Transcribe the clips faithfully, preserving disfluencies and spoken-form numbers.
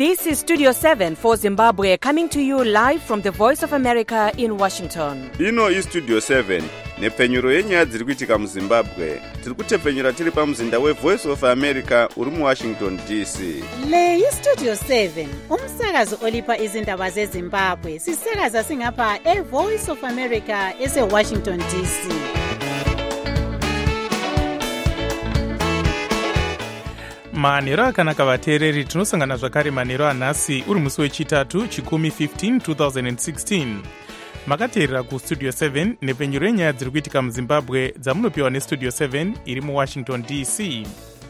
This is Studio seven for Zimbabwe, coming to you live from the Voice of America in Washington. Ino is Studio seven, nepfenyuro yenyaya dziri kuitika muZimbabwe. Tiri kutepfenyura tiri pamuzinda weVoice of America uri muWashington D C. Le yi Studio seven, umsakazo olipa izindaba zeZimbabwe. Sisakaza singapha eVoice of America eseWashington D C. manhero akanaka vateereri, tinosangana zvakare manhero anhasi uri musi wechitatu chikumi fifteen twenty sixteen. makateerera kustudio seven nepfenyuro yenyaya dziri kuitika muZimbabwe dzamunopiwa nestudio seven iri muWashington D C.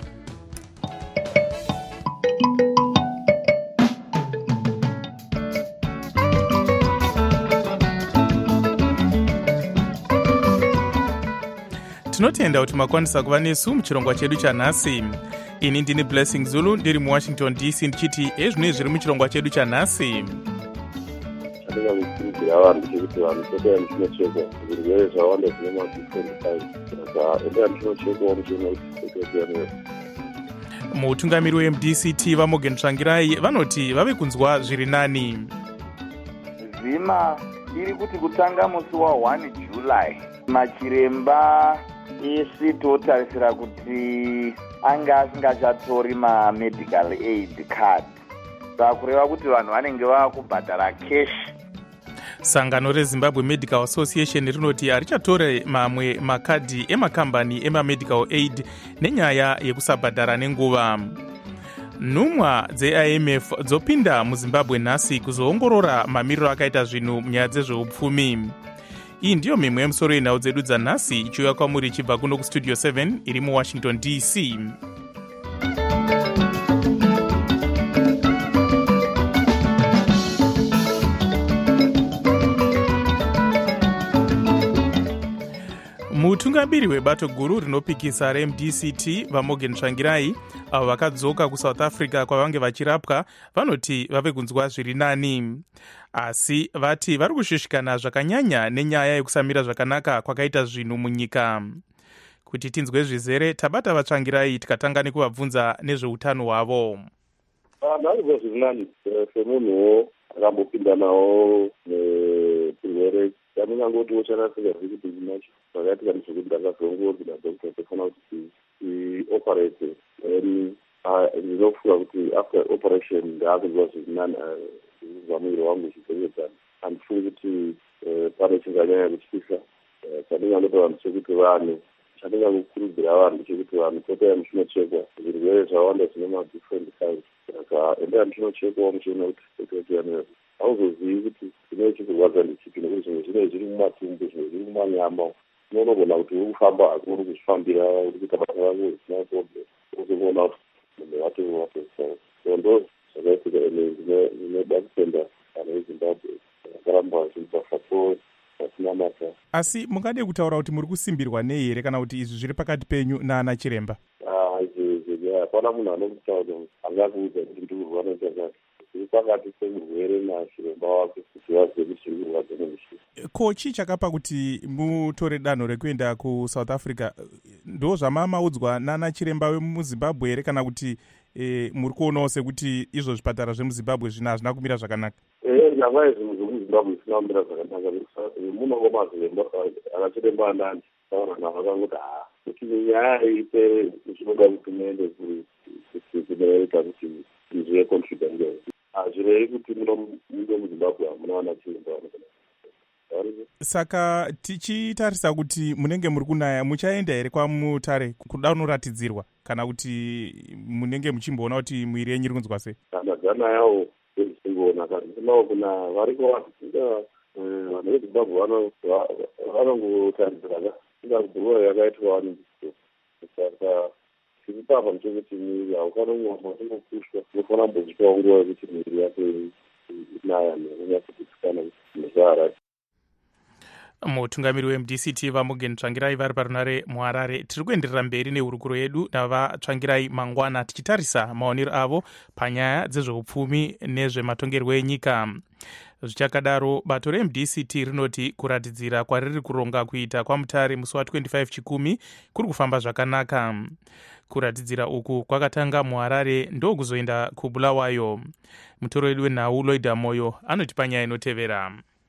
tinotenda kuti makwanisa kuva nesu muchirongwa chedu chanhasi. ini ndini Blessing Zulu ndiri muWashington D C ndichiti ezvinoi zviri muchirongwa chedu chanhasi. Chandinga kukurudzira vanhu chekuti vanhu totaya muchinochekwa zvirwere zvawanda zvine madifendikai saka endea muchinochekwa muchiona kuti totoyanira. mutungamiri weM D C T vaMorgan Tsvangirai vanoti vave kunzwa zviri nani. Zima iri kuti kutanga musi wa one July machiremba isi totarisira kuti anga asingachatori ma-medical aid card, saka kureva kuti vanhu vanenge vava kubhadhara cash. sangano reZimbabwe Medical Association rinoti harichatore mamwe makadhi emakambani ema-medical aid nenyaya yekusabhadhara nenguva. nhumwa dze-I M F dzopinda muZimbabwe nhasi kuzoongorora mamiriro akaita zvinhu munyaya dzezveupfumi. iyi ndiyo mimwe yemusoro yenhau dzedu dzanhasi ichiuya kwamuri ichibva kuno kustudio seven iri muWashington D C. mutungamiri webato guru rinopikisa reM D C T vaMorgan Tsvangirai avo vakadzoka kuSouth Africa kwavange vachirapwa vanoti vave kunzwa zviri nani, asi vati vari kushushikana zvakanyanya nenyaya yekusamira zvakanaka kwakaita zvinhu munyika. kuti tinzwe zvizere tabata vaTsvangirai tikatanga nekuvabvunza nezveutano hwavo. Ndanzwa zviri nani semunhuwo akambopinda nawo nezvirwere. Ndinongoti wacharasika zviri kuti zvinacho zvakaitika ndezvekuti ndakazongoti nadokta tofana kuti tioperate then ndinofunga kuti after operation ndaakunzwa zviri nani zvamuviri wangu zvidzokedzana. handifungi kuti pane chinganyanya kutyisa. chandingangopa vanhu chekuti vanhu chandingakukurudzira vanhu chekuti vanhu totaya muchinochekwa zvirwere zvawanda zvine madifferent kinds, saka endea muchinochekwa muchiona kuti totoyanira. hauzozivi kuti zvinoi chikurwadza ndichipi nekuti zvimwe zvinoi zviri mumatumbu, zvimwe zviri mumanyama. unogona kuti uri kufamba asi uri kuzvifambira uri kuita basa rako zvisina problem, uzoona kuti munhu watowato. so ndo zvakaitika ene zvinoda kutenda vanhu veZimbabwe vakaramba zvibvasapo vasina masa. asi mungade kutaura kuti muri kusimbirwa nei here kana kuti izvi zviri pakati penyu naana chiremba? hapana munhu anokutaura angakuudza kuti ndikurwara nechakati. zviri pakati pemurwere nachiremba wake kuti vazive kuti zviri kurwadza nemushini. ko chii chakapa kuti mutore danho rekuenda kuSouth Africa? ndo zvamamaudzwa naana chiremba wemuZimbabwe here kana kuti e, muri kuonawo sekuti izvo zvipatara zvemuZimbabwe zvina hazvina kumira zvakanaka? nyangwa zvinhu zvemuZimbabwe zvisina kumira zvakanaka. munongoma zviremba akachiremba andani taura navo akangoti ha kuti nyaya ipere zvinoda kuti muende kunoita kuti izvive contribute ngei. hazvirei kuti muno muZimbabwe hamunawana chiremba. saka tichitarisa kuti munenge muri kunaya, muchaenda here kwamutare kuda unoratidzirwa kana kuti munenge muchimboona kuti mwiri yenyu iri kunzwa sei? ndadzana yawo zvisingoona kazinawo kuna variko vasinga vanhu veZimbabwe vanongotaridzira ingagurwa yakaitwa vanhu. saka tiri papa nechekuti mwiri haukanonyama unokushwa unofana mbozvikawo nguva yekuti mwiri yako inaya neunyatsokutsikana nezvaarati. mutungamiri weM D C T vaMorgan Tsvangirai vari parunare muHarare. tiri kuenderera mberi nehurukuro yedu navaTsvangirai mangwana tichitarisa maonero avo panyaya dzezveupfumi nezvematongerwo enyika. Zvichakadaro, bato reM D C T rinoti kuratidzira kwariri kuronga kuita kwaMutare musi wa25 Chikumi kuri kufamba zvakanaka. Kuratidzira uku kwakatanga muHarare ndokuzoenda kuBulawayo. Mutoro wedu wenhau Loida Moyo anoti panyaya inotevera.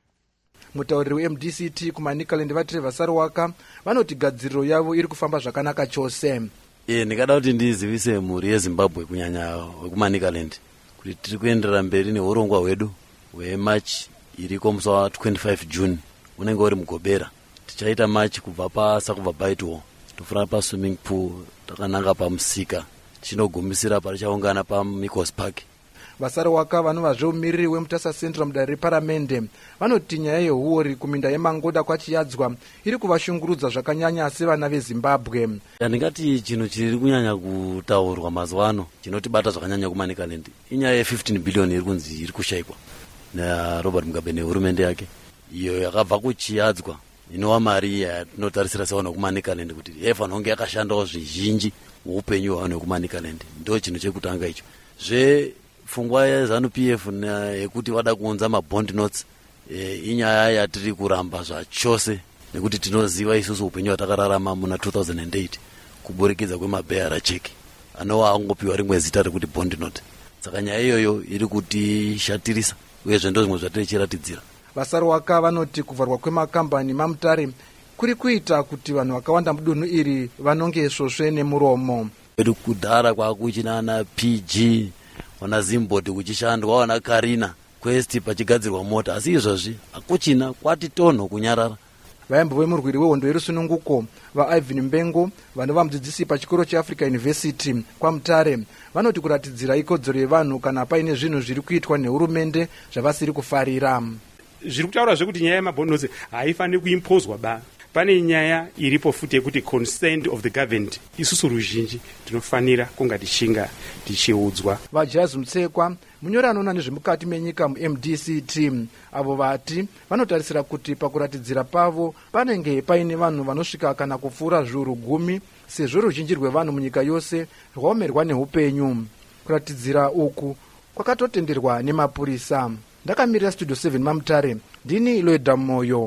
Mutauriri weM D C T kuManicaland vatiri Vasarwaka vanoti gadziriro yavo iri kufamba zvakanaka chose. E, ndikada kuti ndizivise mhuri yeZimbabwe kunyanya wekuManicaland kuti tiri kuenderera mberi neurongwa hwedu hweMarch iriko musi wa25 June unenge uri muGobera. Tichaita March kubva paSakubva Bite Hall tofura paSwimming Pool takananga pamusika tichinogumisira parichaungana paMikos Park. Vasarwaka vanova zveumiriri weMutasa Central mudare reparamende vanoti nyaya yehuori kuminda yeMangoda kwachiyadzwa iri kuvashungurudza zvakanyanya sevana veZimbabwe. Ndingati chinhu chiri kunyanya kutaurwa mazuva ano chinotibata zvakanyanya kuManicaland inyaya ye15 billion iri kunzi iri kushayikwa naRobert Mugabe nehurumende yake iyo yakabva kuchiyadzwa inova mari yatinotarisira sevanhu vekuManicaland kuti yefanira kunge yakashandawo zvizhinji muupenyu hwevanhu vekuManicaland. Ndo chinhu chekutanga icho. Zve pfungwa yeZANU-P F yekuti vada kuunza mabond notes e, inyaya yatiri kuramba zvachose nekuti tinoziva isusu upenyu hwatakararama muna two thousand eight kuburikidza kwemabheyara cheki anova angopiwa rimwe zita rekuti bond note. Saka nyaya iyoyo iri kutishatirisa uyezve ndo zvimwe zvatiri chiratidzira. Vasarwaka vanoti kuvharwa kwemakambani maMutare kuri kuita kuti vanhu vakawanda mudunhu iri vanonge svosve nemuromo. Edu kudhara kwakuchinana P G wana Zimbabwe kuchishandwa wana Karina Quest pachigadzirwa mota asi izvozvi hakuchina kwati tonho kunyarara. Vaimbo vemurwiri wehondo yerusununguko vaIvan Mbengo vanova mudzidzisi pachikoro cheAfrica University kwaMutare vanoti kuratidzira ikodzero yevanhu kana paine zvinhu zviri kuitwa nehurumende zvavasiri kufarira. Zviri kutaura zvekuti nyaya yemabhondnotes haifaniri kuimpozwa ba. Pane nyaya iripo futi yekuti consent of the government isusu ruzhinji tinofanira kunga tichinga tichiudzwa. Vajazi Mutsekwa munyori anoona nezvemukati menyika muM D C T avo vati vanotarisira kuti pakuratidzira pavo panenge paine vanhu vanosvika kana kupfuura zviuru gumi sezvo ruzhinji rwevanhu munyika yose rwaomerwa neupenyu. Kuratidzira uku kwakatotenderwa nemapurisa. Ndakamirira Studio seven maMutare ndini Loida Moyo.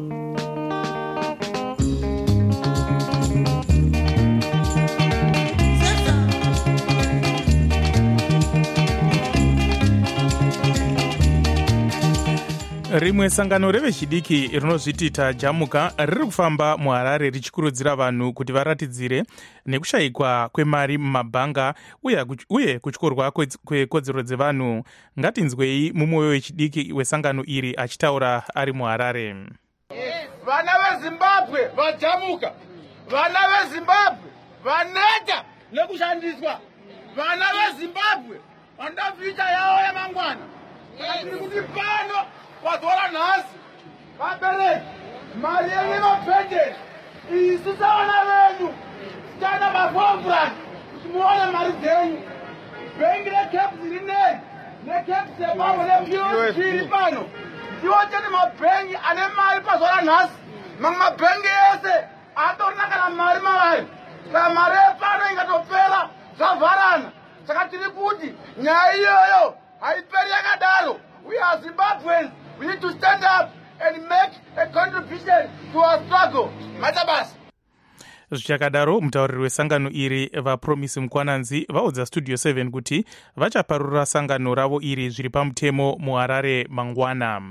Rimwe sangano revechidiki rinozviti tajamuka riri kufamba muHarare richikurudzira vanhu kuti varatidzire nekushayikwa kwemari mumabhanga uye kutyorwa kwekodzero dzevanhu. Ngatinzwei mumwe wechidiki wesangano iri achitaura ari muHarare. Vana veZimbabwe vajamuka, vana veZimbabwe vaneta nekushandiswa, vana veZimbabwe vanoda picha yavo yamangwana. Tiri kuti pano vadhora nhasi vabereki mari yenyu inopendera isu savana venyu tichaenda mafomburani kuti muone mari dzenyu. Bhengi reCaps rinei neCaps sepamwe neP O C iri pano ndiwo chete mabhengi ane mari pazuva nhasi. Mamwe mabhengi ese atorina kana mari mavari. Saka mari yepano ingatopera zvavharana. Saka tiri kuti nyaya iyoyo haiperi yakadaro. We are Zimbabweans. We need to stand up and make a contribution to our struggle. Matabas. Zvichakadaro, mutauriri wesangano iri vaPromise Mukwananzi vaudza Studio seven kuti vachaparura sangano ravo iri zviri pamutemo muHarare mangwana.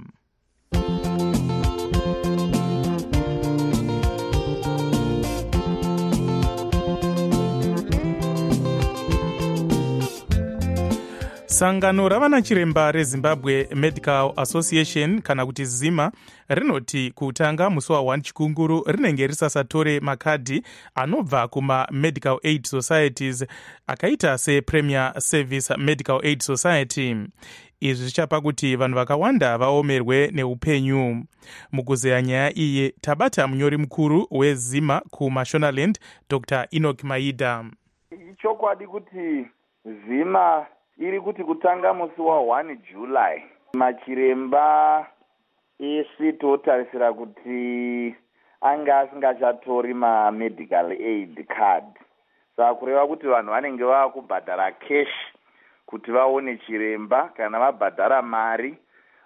Sangano ravana chiremba reZimbabwe Medical Association kana kuti ZIMA rinoti kutanga musi wa1 Chikunguru rinenge risasatore makadhi anobva kuma Medical Aid Societies akaita se Premier Service Medical Aid Society. Izvi zvichapa kuti vanhu vakawanda vaomerwe neupenyu. Mukuzeya nyaya iyi tabata munyori mukuru weZIMA kuMashonaland Doctor Enoch Maida. Chokwadi kuti ZIMA iri kuti kutanga musi wa1 July machiremba esi totarisira kuti anga asingachatori ma-medical aid card. Saka kureva kuti vanhu vanenge vava kubhadhara cash kuti vaone chiremba kana vabhadhara mari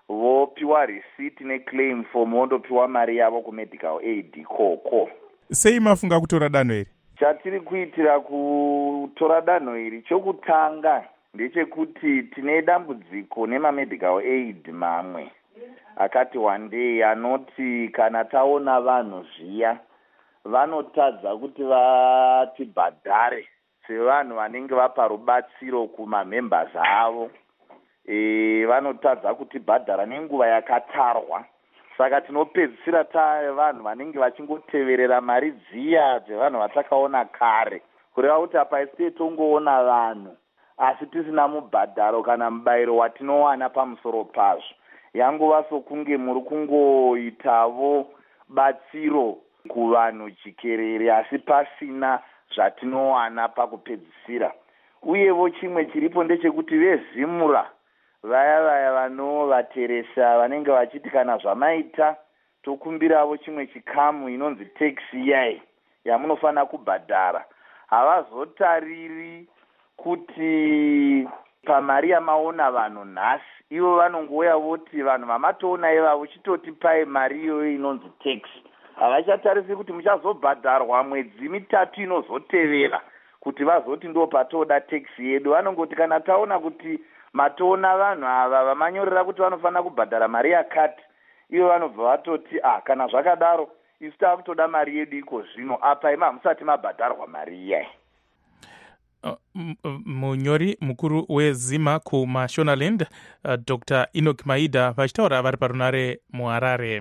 vopiwa receipt neclaim form vondopiwa mari yavo kumedical aid ikoko. Sei mafunga kutora danho iri? Chatiri kuitira kutora danho iri chokutanga ndechekuti tine dambudziko nemamedical aid mamwe akati wandei anoti kana taona vanhu zviya vanotadza kuti vatibhadhare sevanhu vanenge vapa rubatsiro kumamembers avo. E, vanotadza kutibhadhara nenguva yakatarwa. Saka tinopedzisira ta vanhu vanenge vachingoteverera mari dziya dzevanhu vatakaona kare. Kureva kuti apa isi tongoona vanhu asi tisina mubhadharo kana mubayiro watinowana pamusoro pazvo. Yanguva sokunge muri kungoitavo batsiro kuvanhu chikerere asi pasina zvatinowana pakupedzisira. Uyevo chimwe chiripo ndechekuti vezimura vaya vaya vanovateresa vanenge vachiti kana zvamaita tokumbiravo chimwe chikamu inonzi tax iyai yamunofanira kubhadhara. Havazotariri kuti pamari yamaona vanhu nhasi ivo vanongouya voti vanhu vamatoona ivavo chitotipai mari iyoyo inonzi tax. Havachatarisi kuti muchazobhadharwa mwedzi mitatu inozotevera kuti vazoti ndo patoda tax yedu. Vanongoti kana taona kuti matoona vanhu ava vamanyorera kuti vanofanira kubhadhara mari yakati, ivo vanobva vatoti ah kana zvakadaro isu takutoda mari yedu iko zvino apa ima musati mabhadharwa mari iyai. Munyori mukuru wezima kumashonaland uh, Doctor Enoch Maida vachitaura vari parunare muHarare.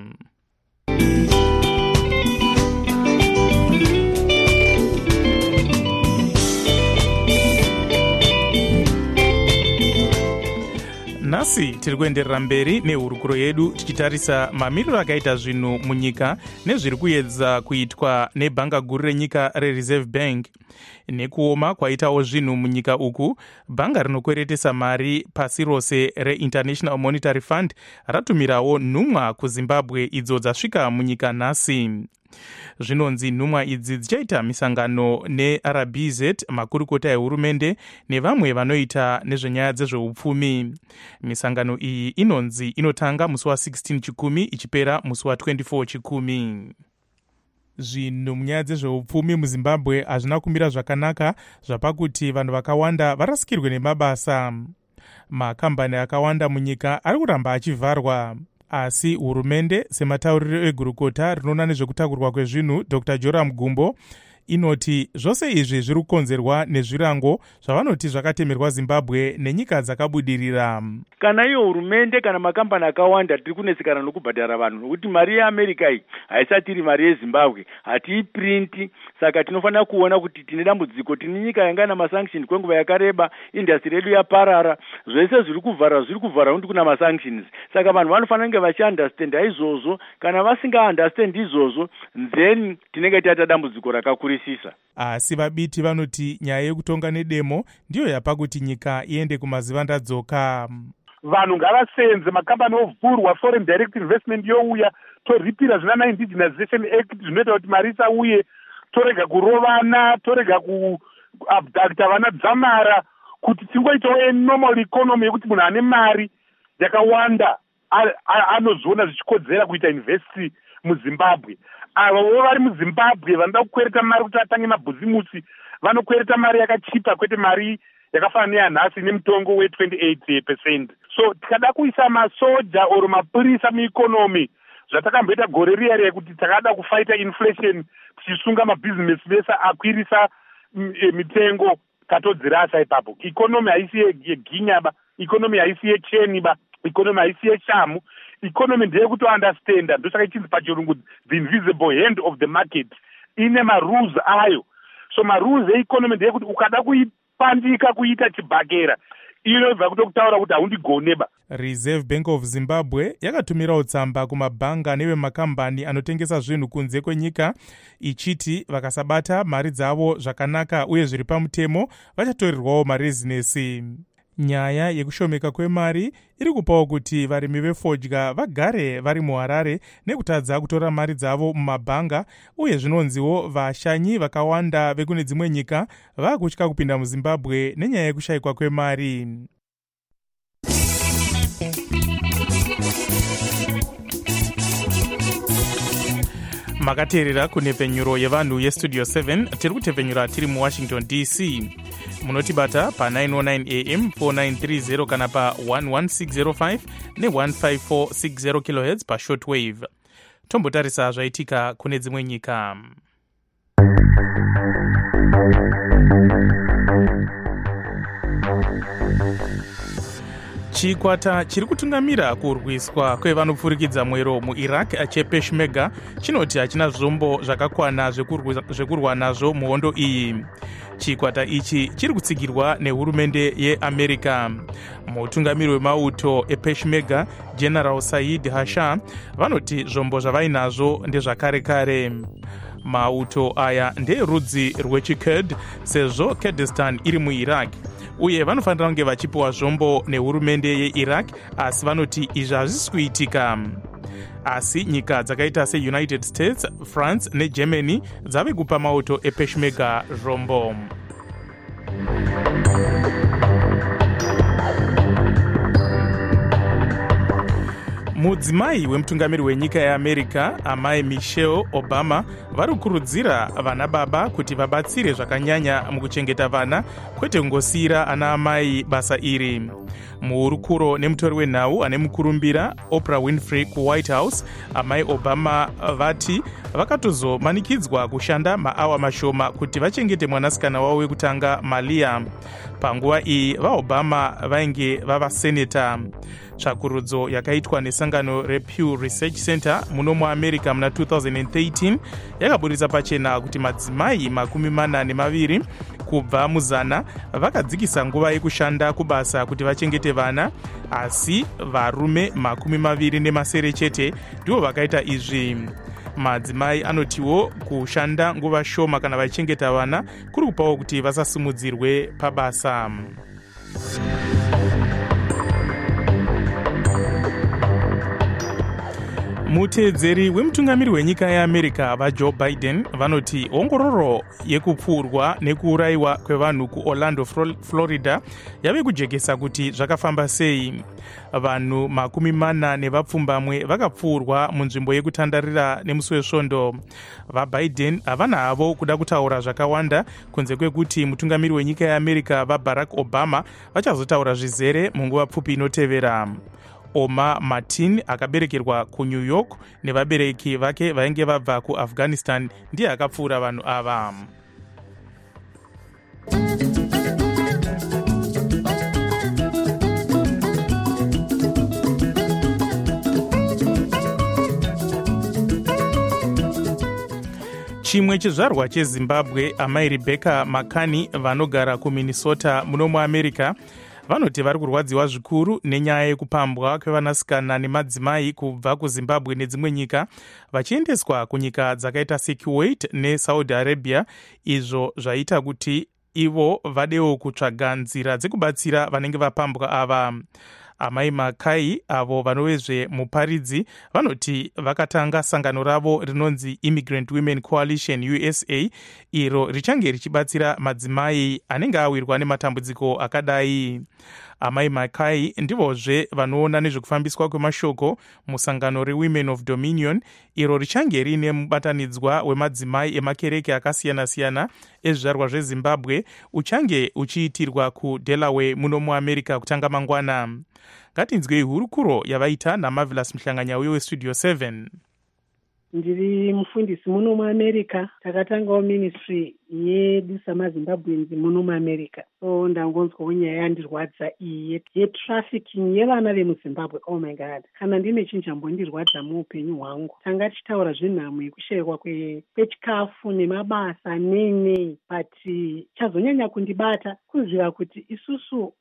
Nhasi tiri kuenderera mberi nehurukuro yedu tichitarisa mamiriro akaita zvinhu munyika nezviri kuedza kuitwa nebhanga guru renyika reReserve Bank. Nekuoma kwaitawo zvinhu munyika uku, bhanga rinokweretesa mari pasi rose reInternational Monetary Fund ratumirawo nhumwa kuZimbabwe idzo dzasvika munyika nhasi. Zvinonzi nhumwa idzi dzichaita misangano neR B Z, makurukota ehurumende nevamwe vanoita nezvenyaya dzezveupfumi. Misangano iyi inonzi inotanga musi wa sixteen chikumi ichipera musi wa twenty-four chikumi. Zvinhu munyaya dzezveupfumi muZimbabwe hazvina kumira zvakanaka, zvapakuti vanhu vakawanda varasikirwe nemabasa. Makambani akawanda munyika ari kuramba achivharwa. Asi hurumende sematauriro egurukota rinoona nezvekutakurwa kwezvinhu Doctor Joram Gumbo inoti zvose izvi zviri kukonzerwa nezvirango zvavanoti zvakatemerwa Zimbabwe nenyika dzakabudirira. Kana iyo hurumende kana makambani akawanda tiri kunesikana nokubhadhara vanhu nokuti mari yeAmerica iyi haisati iri mari yeZimbabwe, hatiiprinti. Saka tinofanira kuona kuti tine dambudziko, tine nyika yanga ina masanctions kwenguva yakareba, industry yedu yaparara, zvese zviri kuvhara zviri kuvhara nokuti kuna masanctions. Saka vanhu vanofanira kunge vachiunderstand izvozvo. Kana vasinga understand izvozvo, then tinenge taita dambudziko rakakura. Asi vabiti vanoti nyaya yekutonga nedemo ndiyo yapa kuti nyika iende kumazivandadzoka. Vanhu ngavasenze, makambani ovhurwa, foreign direct investment youya, toripira zvina Indigenization Act zvinoita kuti mari isauye, torega kurovana, torega kuabducta vana dzamara, kuti tingoitawo normal economy yekuti munhu ane mari yakawanda anozoona zvichikodzera kuita investi muZimbabwe. Avo vari muZimbabwe vanoda kukwereta mari kuti atange mabhuzimusi vanokwereta mari yakachipa kwete mari yakafanana neyanhasi nemutongo we twenty-eight percent. So tikada kuisa masoja oro mapurisa mueconomy zvatakamboita gore riya riya kuti takada kufaita inflation tichisunga mabhizinesi vese akwirisa mitengo katodzirasa ipapo. Economy haisi yeginyaba, economy haisi yecheni ba, economy haisi yeshamu. Economy ndeye kuti understand ndosaka ichinzi pachirungu the invisible hand of the market ine marules ayo. So marules economy ndeye kuti ukada kuipandika kuita chibhakera inobva kutokutaura kuti haundigoneba. Reserve Bank of Zimbabwe yakatumirawo tsamba kumabhanga nevemakambani anotengesa zvinhu kunze kwenyika ichiti vakasabata mari dzavo zvakanaka uye zviri pamutemo vachatorirwawo marezinesi. Nyaya yekushomeka kwemari iri kupawo kuti varimi vefodya vagare vari muHarare nekutadza kutora mari dzavo mumabhanga, uye zvinonziwo vashanyi vakawanda vekune dzimwe nyika vakutya kupinda muZimbabwe nenyaya yekushayikwa kwemari. makateerera kunhepfenyuro yevanhu yestudio seven tiri kutepfenyura tiri muwashington D C. Munotibata pa nine oh nine A M four nine three zero kana pa one one six zero five ne one five four six zero kilohertz pa shortwave. Tombotarisa zvaitika kune dzimwe nyika. Chikwata chiri kutungamira kurwiswa kwevanopfurikidza mwero muIraq chepeshmerga chinoti hachina zvombo zvakakwana zvekurwa nazvo muhondo iyi. Chikwata ichi chiri kutsigirwa nehurumende yeAmerica. Mutungamiri wemauto epeshmerga General Said Hasha vanoti zvombo zvavainazvo ndezvakare kare. Mauto aya ndeerudzi rwechikurd sezvo Kurdistan iri muIraq, uye vanofanira kunge vachipiwa zvombo nehurumende yeIraq, asi vanoti izvi hazvisi kuitika. Asi nyika dzakaita seUnited States, France neGermany dzave kupa mauto epeshmerga zvombo. Mudzimai wemutungamiri wenyika yeAmerica, amai Michelle Obama, vari kukurudzira vana baba kuti vabatsire zvakanyanya mukuchengeta vana, kwete kungosiyira ana amai basa iri. Muhurukuro nemutori wenhau ane mukurumbira Oprah Winfrey kuWhite House, amai Obama vati vakatozomanikidzwa kushanda maawa mashoma kuti vachengete mwanasikana wavo wekutanga Malia. Panguva iyi vaObama vainge vavaseneta. Tsvakurudzo yakaitwa nesangano rePew Research Center muno muAmerica muna two thousand thirteen yakaburitsa pachena kuti madzimai makumi mana nemaviri kubva muzana vakadzikisa nguva yekushanda kubasa kuti vachengete vana, asi varume makumi maviri nemasere chete ndivo vakaita izvi. Madzimai anotiwo kushanda nguva shoma kana vachengeta vana kuri kupawo kuti vasasimudzirwe pabasa. Muteedzeri wemutungamiri wenyika yeAmerica vaJoe Biden vanoti ongororo yekupfurwa nekuurayiwa kwevanhu kuOrlando, Florida yave kujekesa kuti zvakafamba sei. Vanhu makumi mana nevapfumbamwe vakapfurwa munzvimbo yekutandarira nemusi wesvondo. VaBiden havana havo kuda kutaura zvakawanda kunze kwekuti mutungamiri wenyika yeAmerica vaBarack Obama vachazotaura zvizere munguva pfupi inotevera. Omar Martin akaberekerwa kuNew York nevabereki vake vainge vabva kuAfghanistan ndiye akapfuura vanhu ava. Chimwe chizvarwa cheZimbabwe, amai Rebecca Makani vanogara kuMinnesota muno muAmerica, vanoti vari kurwadziwa zvikuru nenyaya yekupambwa kwevanasikana nemadzimai kubva kuZimbabwe nedzimwe nyika vachiendeswa kunyika dzakaita seKuwait neSaudi Arabia, izvo zvaita kuti ivo vadewo kutsvaga nzira dzekubatsira vanenge vapambwa ava. Amai Makai avo vanovezve muparidzi vanoti vakatanga sangano ravo rinonzi Immigrant Women Coalition U S A, iro richange richibatsira madzimai anenge awirwa nematambudziko akadai. Amai Makai ndivozve vanoona nezvekufambiswa kwemashoko musangano reWomen of Dominion, iro richange riine mubatanidzwa wemadzimai emakereke akasiyana-siyana ezvizvarwa zveZimbabwe uchange uchiitirwa kuDelaware muno muAmerica kutanga mangwana. Ngatinzwei hurukuro yavaita naMarvelous Mhlanganya uyo weStudio seven. Ndiri mufundisi muno muAmerica, takatangawo ministry yedu samaZimbabweans muno muAmerica. So ndangonzwawo nyaya yandirwadza iyi yetrafficking yevana vemuZimbabwe. Oh my god, kana ndine chinhu chambondirwadza muupenyu hwangu. Tanga tichitaura zvenhamo yekushayikwa kwechikafu nemabasa nene, but chazonyanya kundibata kuziva kuti isusu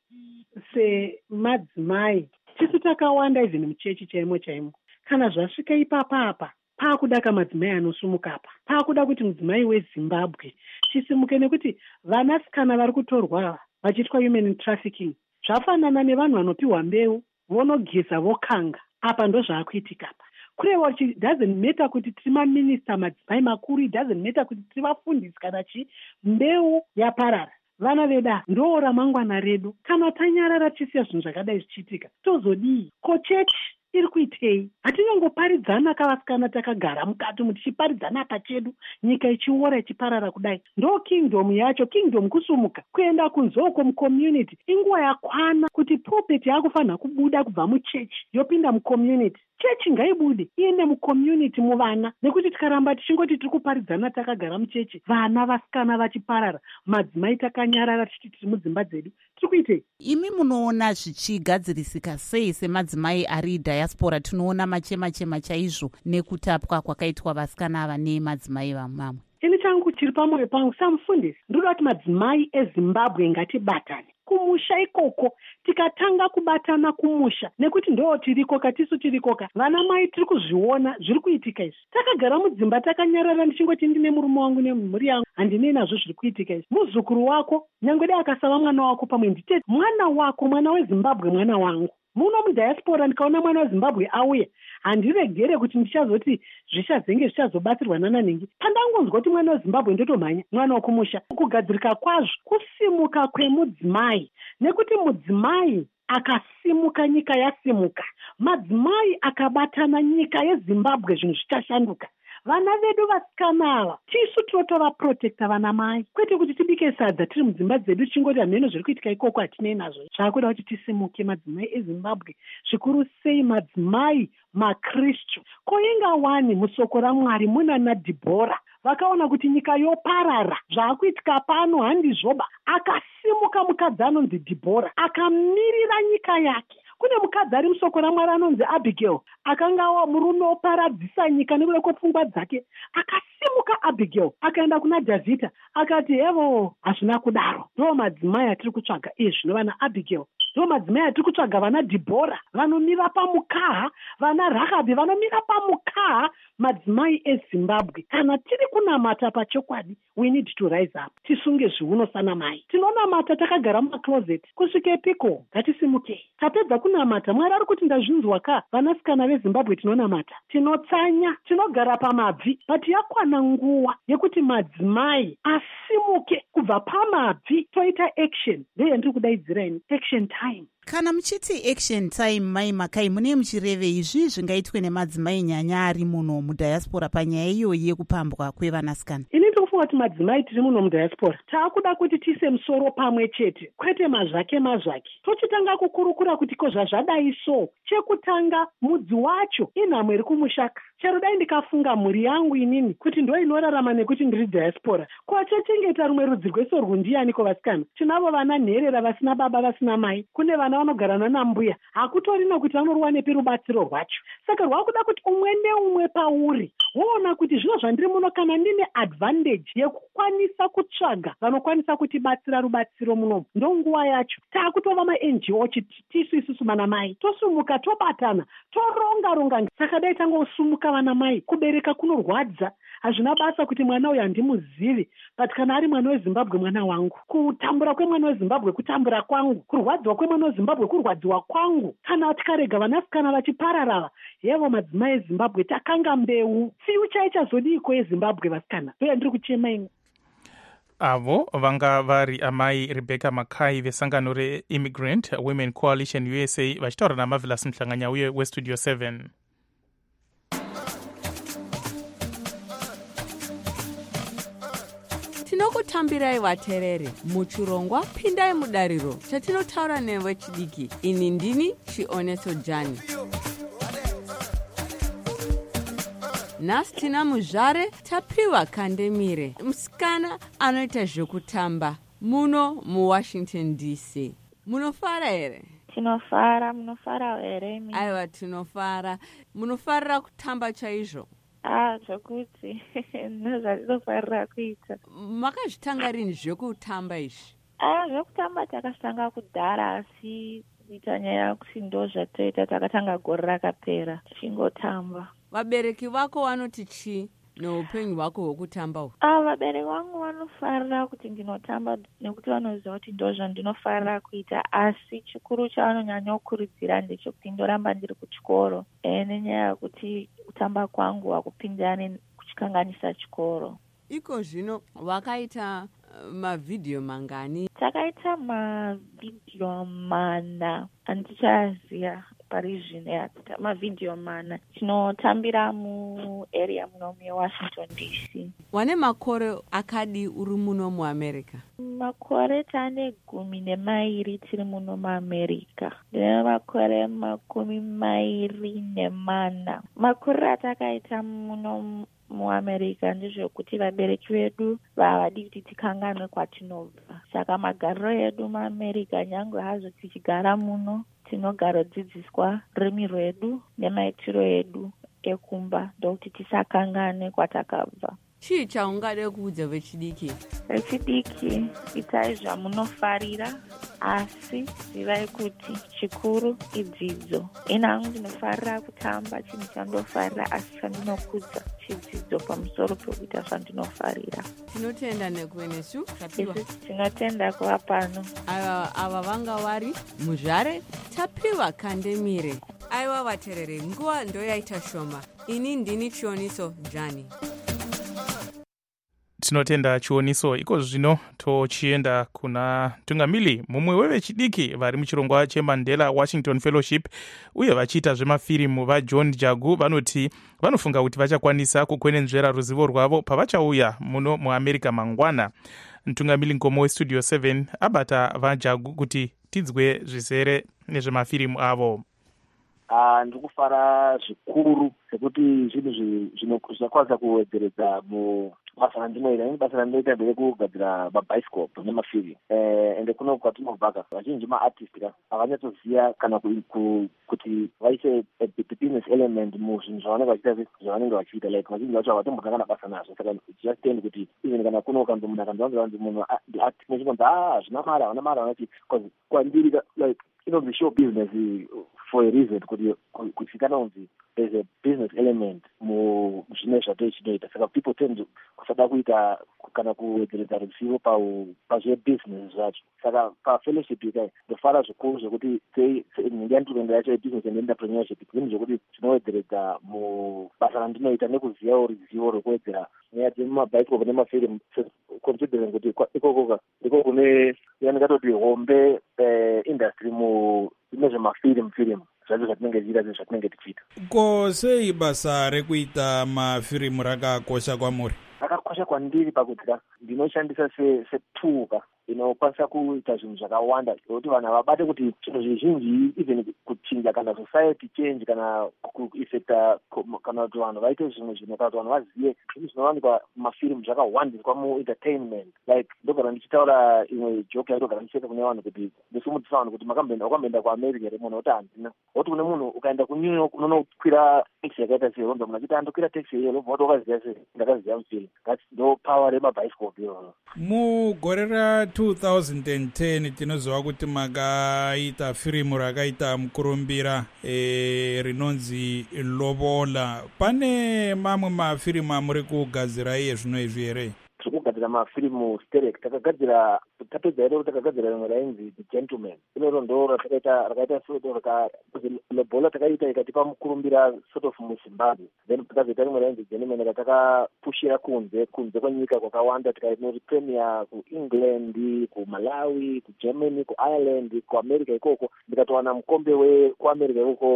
semadzimai tisu takawanda even muchechi chaimo chaimo. Kana zvasvika ipapapa paakuda kamadzimai anosumuka apa, paakuda kuti mudzimai weZimbabwe chisimuke, nekuti vanasikana vari kutorwa vachiitwa human trafficking zvafanana nevanhu vanopiwa mbeu vonogeza vokanga. Apa ndo zvaakuitika apa. Kurewa chi doesn't matter kuti tiri maminista madzimai makuru, it doesn't matter kuti tiri vafundisi kana chi, mbeu yaparara. Vana veda ndo ramangwana redu. Kana tanyarara tisiya zvinhu zvakadai zvichiitika tozodii? Ko chechi iri kuitei? Hatinongoparidzana kavasikana takagara mukati umu tichiparidzana pachedu, nyika ichiora ichiparara kudai. Ndo kingdom yacho, kingdom kusumuka kuenda kunzoko mucommunity. Inguva yakwana kuti pulpit yakufanira kubuda kubva muchechi yopinda mucommunity. Chechi ngaibude iende mucommunity muvana, nekuti tikaramba tichingoti tiri kuparidzana takagara muchechi, vana vasikana vachiparara, madzimai takanyarara tichiti tiri mudzimba dzedu, tiri kuitei? Imi munoona zvichigadzirisika sei semadzimai ari diaspora? Tinoona machema-chema chaizvo nekutapwa kwakaitwa vasikana ava nemadzimai vamamwe. Ini changu chiri pamwoyo pangu samufundisi, ndinoda kuti madzimai eZimbabwe ngatibatane kumusha ikoko, tikatanga kubatana kumusha, nekuti ndo tirikoka tisu tirikoka, vana mai tiri kuzviona zviri kuitika izvi. Takagara mudzimba takanyarara ndichingoti ndine murume wangu nemhuri yangu, handine nazvo zviri kuitika izvi. Muzukuru wako nyangwe dai akasava mwana wako pamwe nditete, mwana wako, mwana weZimbabwe, mwana wangu. Muno mudiaspora ndikaona mwana weZimbabwe auya, handiregere kuti ndichazoti zvichazenge zvichazobatsirwa nananhingi. Pandangonzwa kuti mwana weZimbabwe ndotomhanya mwana wokumusha. Kugadzirika kwazvo kusimuka kwemudzimai, nekuti mudzimai akasimuka nyika yasimuka, madzimai akabatana nyika yeZimbabwe zvinhu zvichashanduka. Vana vedu vasikana ava tisu totora protecta vana mai, kwete kuti tibike sadza tiri mudzimba dzedu tichingoti hameno zviri kuitika ikoko hatinei nazvo. Zvakuda kuti tisimuke madzimai eZimbabwe, zvikuru sei madzimai maKristu. Koinga wani musoko raMwari muna naDhibhora vakaona kuti nyika yoparara, zvaakuitika pano handizvoba, akasimuka mukadzi anonzi Dhibhora akamirira nyika yake. Kune mukadzi ari musoko raMwari anonzi Abigail, akanga wa murume oparadzisa nyika nekuda kwepfungwa dzake. Akasimuka Abigail akaenda kuna Dhavhidha akati, hevo hazvina kudaro, ndo madzimai atiri kutsvaga iye zvino vana Abigail, ndo madzimai atiri kutsvaga vana Dhibhora vanomira pamukaha, vana Rahabhi vanomira pamukaha. Madzimai eZimbabwe, kana tiri kunamata pachokwadi, we need to rise up, tisunge zviuno sana mai. Tinonamata takagara mumacloset kusvike piko? Ngatisimukei. Tapedza kunamata, Mwari ari kuti ndazvinzwa ka, vanasikana veZimbabwe tinonamata, tinotsanya, tinogara pamabvi, but yakwana nguva yekuti madzimai asimuke kubva pamabvi toita action. Ndeye ndiri kudaidzira ini, action time. Kana muchiti action time, mai Makai, mune muchirevei izvi zvingaitwe nemadzimai nyanya ari muno mudiaspora panyaya iyoyi yekupambwa kwevanasikana? Ini ndikufunga kuti madzimai tiri muno mudiaspora taakuda kuti tiise musoro pamwe chete, kwete mazvake mazvake. Tochitanga kukurukura kuti ko zvazvadai so, chekutanga mudzi wacho inhamwe iri kumushaka. Chero dai ndikafunga mhuri yangu inini kuti ndo inorarama nekuti ndiri diaspora, ko chechengeta rumwe rudzi rweso rwundiani kovasikana? Tinavo vana nherera vasina baba vasina mai, kune vana vanogara nana mbuya, hakutorina kuti vanorwa nepi rubatsiro rwacho. Saka rwakuda kuti umwe neumwe pauri woona kuti zvino zvandiri muno, kana ndine advantage yekukwanisa kutsvaga vanokwanisa kutibatsira rubatsiro munomu, ndo nguva yacho. Taakutova maN G O chiti tisu isusu vana mai tosumuka, tobatana, toronga ronga. Saka dai tangosumuka vana mai, kubereka kunorwadza, hazvina basa kuti mwana uyu handimuzivi, but kana ari mwana weZimbabwe mwana wangu. Kutambura kwemwana weZimbabwe kutambura kwangu, kurwadziwa kwemwana weZimbabwe kurwadziwa kwangu. Kana tikarega vanasikana vachiparara, yevo madzimai eZimbabwe takanga mbeu, fiucha ichazodiko yeZimbabwe vasikana? Ndoya ndiri kuchema imwe. Avo vanga vari amai Rebecca Makai vesangano reImmigrant Women Coalition U S A vachitaura naMarvelous Mhlanganya uye weStudio seven. Tinokutambirai vaterere muchirongwa pindai mudariro chatinotaura nevechidiki. Ini ndini Chioneso Jani. Nhasi tina muzvare tapiwa Kandemire, musikana anoita zvekutamba muno muWashington D C. Munofara here? Tinofara. Munofara here? Aiwa, tinofara. Munofarira kutamba chaizvo? Ah, zvokuti ndozvatinofarira kuita. Makazvitanga rini zvekutamba izvi? Ah, zvekutamba takatanga kudhara, asi kuita nyaya yekuti ndo zvatoita takatanga gore rakapera tichingotamba. Vabereki vako vanoti chii neupenyu hwako hwekutamba uhu? Ah, vabereki vangu vanofarira kuti ndinotamba nekuti vanoziva kuti ndo zvandinofarira kuita, asi chikuru chavanonyanya kukurudzira ndechekuti ndoramba ndiri kuchikoro, e, nenyaya yekuti kutamba kwangu hakupindirani kuchikanganisa chikoro. Iko zvino wakaita uh, mavhidhiyo mangani? Takaita mavhidhiyo mana, handichaziva. parizvino mavhidhiyo mana. Tinotambira muarea muno mewashington D C. Wane makore akadi uri muno muamerica? Makore tane gumi nemairi tiri muno muamerica. Ndine makore makumi mairi nemana. Makore atakaita muno muamerica ndezvekuti vabereki vedu vavadi kuti tikanganwe kwatinobva. Saka magariro edu muamerica nyangwe hazvo tichigara muno tinogara dzidziswa rurimi rwedu nemaitiro edu ekumba ndokuti tisakangane kwatakabva. Chii chaungade kuudza vechidiki? Vechidiki, itai zvamunofarira asi zivai kuti chikuru idzidzo. Ina hangu ndinofarira kutamba chinhu chandofarira asi chandinokudza chidzidzo pamusoro pekuita zvandinofarira. Tinotenda nekuenesu tapiwa. Tinotenda kuva pano. Ava ava vanga vari muzvare tapiwa Kandemire. Aiwa vaterere, nguva ndoyaita shoma. Ini ndini Chioniso Jani. Tinotenda chioniso. Iko zvino tochienda kuna tungamili mumwe wevechidiki vari muchirongwa cheMandela Washington Fellowship uye vachiita zvemafirimu vaJohn Jagu vanoti vanofunga kuti vachakwanisa kukwenenzvera ruzivo rwavo pavachauya muno muAmerica mangwana. Mtungamili Nkomo weStudio seven abata vaJagu kuti tidzwe zvizere nezvemafirimu avo. Uh, ndikufara zvikuru sekuti zvinhu zvinokwanisa kuwedzeredza mubasa randinoita. Ini basa randinoita nderekugadzira mabhaisikopu nemafilm eh, ende kuno kwatinobvaka vazhinji maartist ka havanyatsoziva kana kuti vaise business element muzvinhu zvavanenge vachiita zvavanenge vachiita like vazhinji vacho havatombotanga basa nazvo. Saka just kuti even kana kuno ukanzomuna kanzvanzi munhu ndiartist nechikonza ah zvina mara havana mara vanati kwandiri like inonzi show business for a reason kuti kuti kana unzi there's a business element mu zvine zvatoichinoita. Saka people tend kusada kuita kana kuwedzeredza ruzivo pazvebusiness zvacho. Saka pafellowship ikai ndofara zvikuru zvekuti ndiyandiroenda yacho yebusiness and entrepreneurship zvinhu zvekuti zvinowedzeredza mubasa randinoita nekuzivawo ruzivo rwekuwedzera nyaya dzemumabhaisikopu nemafilm considering kuti ikokoka ndiko kune yanikatoti hombe industry mu nezvemafilm film zvacho zvatinenge tichiita zvinhu zvatinenge tichiita. Ko sei basa rekuita mafirimu rakakosha kwamuri? Rakakosha kwandiri pakuti ndinoshandisa setool inokwanisa kuita zvinhu zvakawanda zvokuti vanhu vabate kuti zvinhu zvizhinji even kuchinja kana society change kana kuifecta kana kuti vanhu vaite zvimwe zvinhu kana kuti vanhu vazive zvinhu zvinowanikwa mumafirimu zvakawandiswa muentertainment. Like ndogara ndichitaura imwe joke yandogara ndichitaura kune vanhu kuti ndisumudzisa vanhu kuti wakamboenda kuAmerica here munhu oti handina. Woti kune munhu ukaenda kuNew York unonokwira taxi yakaita sei ronza munhu achiti andokwira taxi iyoyo lobva wati wakaziva sei ndakaziva mufirimu. That's ndo power remabhaisikopu iyoyo. Mugore ra two thousand ten tinoziva kuti makaita firimu rakaita mukurumbira e, rinonzi Lobola. Pane mamwe mafirimu amuri kugadzira iye zvino izvi here? Tiri kugadzira mafirimu sterek. Takagadzira tapedza iro takagadzira rimwe rainzi The Gentleman. Iro ndo ratakaita rakaita soto raka Lobola takaita ikatipa mukurumbira sort of muZimbabwe. Then takazoita rimwe rainzi Gentleman ratakapushira kunze kunze kwenyika kwakawanda tikaita premier kuEngland, kuMalawi, kuGermany, kuIreland, kuAmerica ikoko. Ndikatowana mukombe wekuAmerica ikoko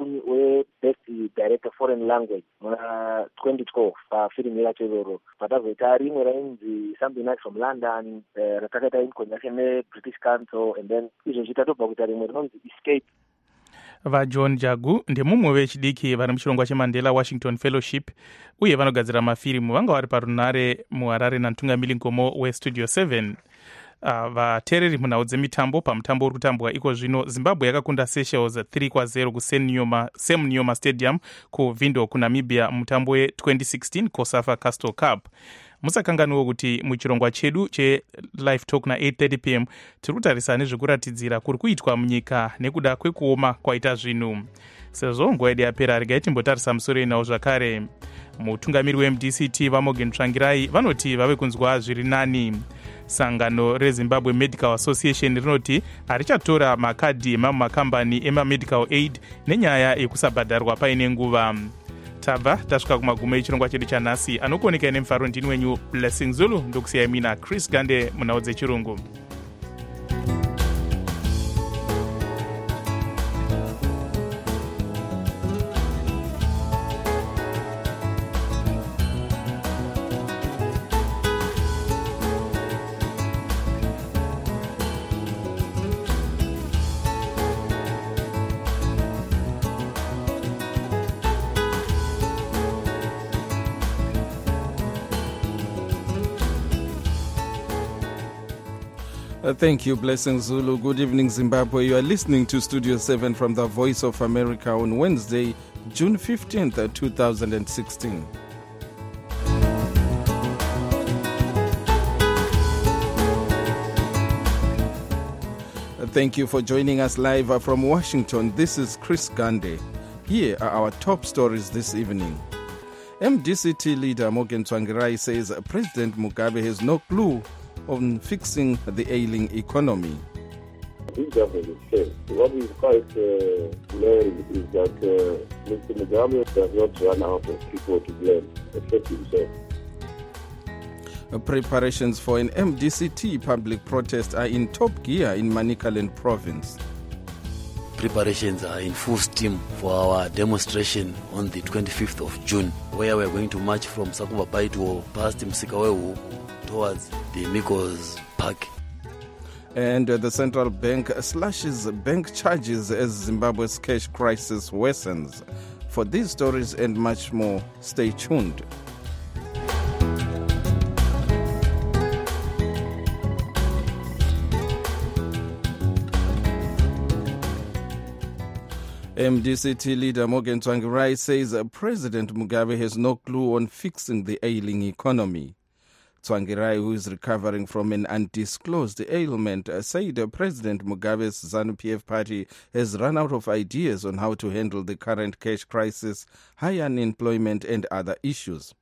we best director foreign language muna twenty twelve pafirimu yacho iroro. Patazoita rimwe rainzi Something Nice from London ratakaita in conjunction neBritish Council and then izvo chitatobva kuita rimwe rinonzi Escape. VaJohn Jagu ndemumwe vechidiki vari muchirongwa cheMandela Washington Fellowship uye vanogadzira mafirimu vanga vari parunare muHarare naMtungamili Nkomo weStudio seven. Uh, vateereri munhau dzemitambo pamutambo uri kutambwa iko zvino Zimbabwe yakakunda Seychelles three kwa zero kuSam Nujoma Stadium kuVindo kuNamibia mutambo we-twenty sixteen COSAFA Castle Cup. Musakanganiwo kuti muchirongwa chedu cheLive Talk na eight thirty p m tiri kutarisa nezvekuratidzira kuri kuitwa munyika nekuda kwekuoma kwaita zvinhu. Sezvo nguva yedu yapera regai timbotarisa musoro inawo zvakare. Mutungamiri weM D C T vaMorgan Tsvangirai vanoti vave kunzwa zviri nani. Sangano reZimbabwe Medical Association rinoti harichatora makadhi emamwe makambani emamedical aid nenyaya yekusabhadharwa paine nguva. Tabva tasvika kumagumo echirongwa chedu chanhasi. Anokuoneka nemufaro ndini wenyu Blessing Zulu ndokusiyai mina Chris Gande munhau dzechirungu. Uh, thank you, Blessing Zulu. Good evening, Zimbabwe. You are listening to Studio seven from the Voice of America on Wednesday, June fifteenth, two thousand sixteen. Uh, thank you for joining us live uh, from Washington. This is Chris Gande. Here are our top stories this evening. M D C T leader Morgan Tsvangirai says President Mugabe has no clue on fixing the ailing economy. This government is failed. What is quite uh, glaring is that uh, Mister Mugabe does not run out of people to blame, except himself. Uh, preparations for an M D C T public protest are in top gear in Manicaland province. Preparations are in full steam for our demonstration on the twenty-fifth of June, where we're going to march from Sakuba Baito past Msikawehu towards the Mikos Park. And uh, the central bank slashes bank charges as Zimbabwe's cash crisis worsens. For these stories and much more, stay tuned. M D C T leader Morgan Tsvangirai says President Mugabe has no clue on fixing the ailing economy. Tsvangirai, who is recovering from an undisclosed ailment, said President Mugabe's ZANU P F party has run out of ideas on how to handle the current cash crisis, high unemployment and other issues.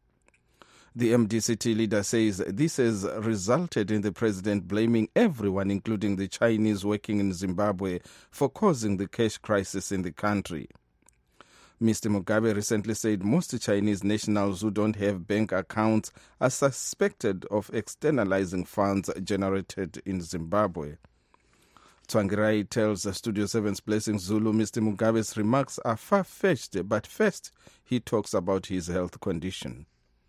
The M D C T leader says this has resulted in the president blaming everyone, including the Chinese working in Zimbabwe, for causing the cash crisis in the country. Mister Mugabe recently said most Chinese nationals who don't have bank accounts are suspected of externalizing funds generated in Zimbabwe. Tsvangirai tells Studio seven's Blessing Zulu Mister Mugabe's remarks are far-fetched, but first he talks about his health condition.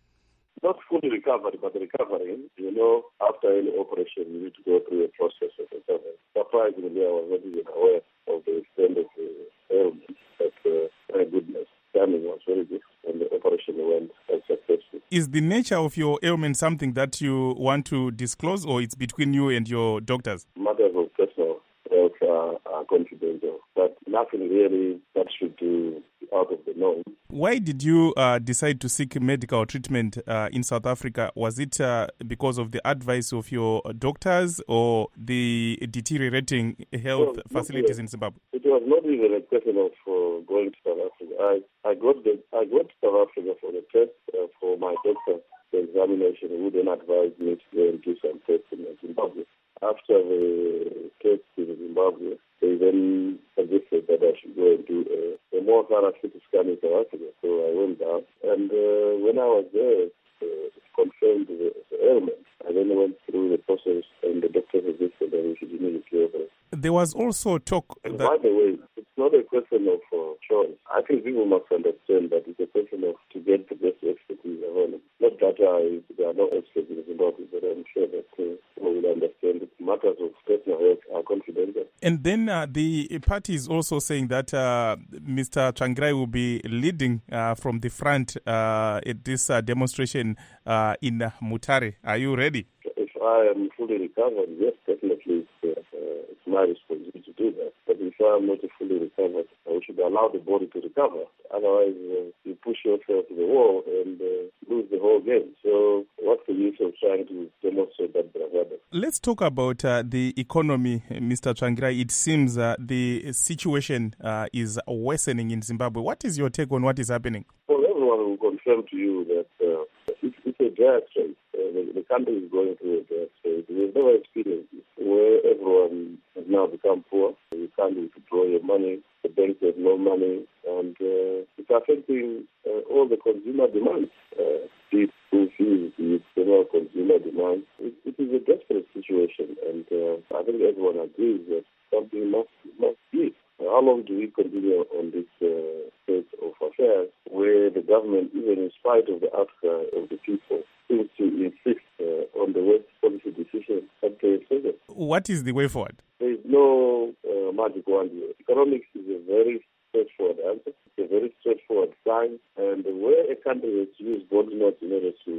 Not fully recovered, but recovering. You know, after any operation, you need to go through a process of recovery. Surprisingly, I was not even aware of the extent of the ailment, but uh, my goodness, timing was very good, and the operation went successful. Is the nature of your ailment something that you want to disclose, or it's between you and your doctors? Matters of personal health are, are confidential, but nothing really that should do out of the norm. Why did you uh, decide to seek medical treatment uh, in South Africa? Was it uh, because of the advice of your doctors or the deteriorating health no, facilities in Zimbabwe? It was not even a question of uh, going to South Africa. I, I got the I got to South Africa for the test uh, for my doctor, the examination, who then advised me to go and do some tests in Zimbabwe. After the test in Zimbabwe, they then suggested that I should go and do a, a more thorough C T scan in South Africa. So I went down, and uh, when I was there, uh, it confirmed the, the ailment. I then went through the process, and the doctor suggested that we should immediately operate. There was also talk And that... by the way, it's not a question of uh, choice. I think people must understand that it's a question of to get the best expertise available. Not that I, there are no experts in Zimbabwe, but I'm sure that uh, people will understand that matters of personal health are confidential. And then uh, the party is also saying that uh, Mister Tsvangirai will be leading uh, from the front uh, at this uh, demonstration uh, in uh, Mutare. Are you ready? If I am fully recovered, yes, definitely it's, uh, uh, it's my responsibility to do that. But if I am not fully recovered, we should allow the body to recover. Otherwise, uh, you push yourself to the wall and uh, lose the whole game. So what's the use of trying to demonstrate that bravado? Let's talk about uh, the economy, Mister Tsvangirai. It seems uh, the situation uh, is worsening in Zimbabwe. What is your take on what is happening? Well, everyone will confirm to you that uh, it's, it's a dire strait. Uh, the, the country is going through a dire strait. We've never experienced this, where everyone has now become poor. You can't withdraw your money. The banks have no money, and uh, it's affecting uh, all the consumer demand. Uh, be it school fees, be it general consumer demand. It, it is a desperate situation, and uh, I think everyone agrees that something must must be. How long do we continue on this uh, state of affairs where the government, even in spite of the outcry of the people, seems to insist uh, on the worst policy decisions that they have taken? What is the way forward? There is no uh, magic wand here. Economics is a very straightforward answer. It's a very straightforward science. And where a country has used bond notes in order to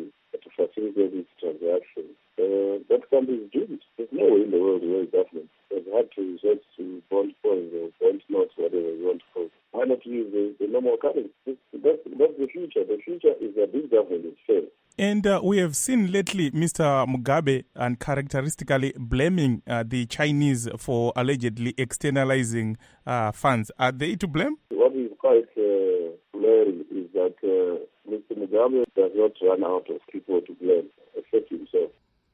to facilitate its transactions. Uh, that country is doomed. There's no way in the world where government has had to resort to bond coins or bond notes, whatever you want to call it. Why not use the, the normal currency? That's, that's the future. The future is that this government is failed. And uh, we have seen lately Mister Mugabe uncharacteristically blaming uh, the Chinese for allegedly externalizing uh, funds. Are they to blame? What is quite uh, glaring is that uh, Mister Mugabe does not run out of people to blame, except himself.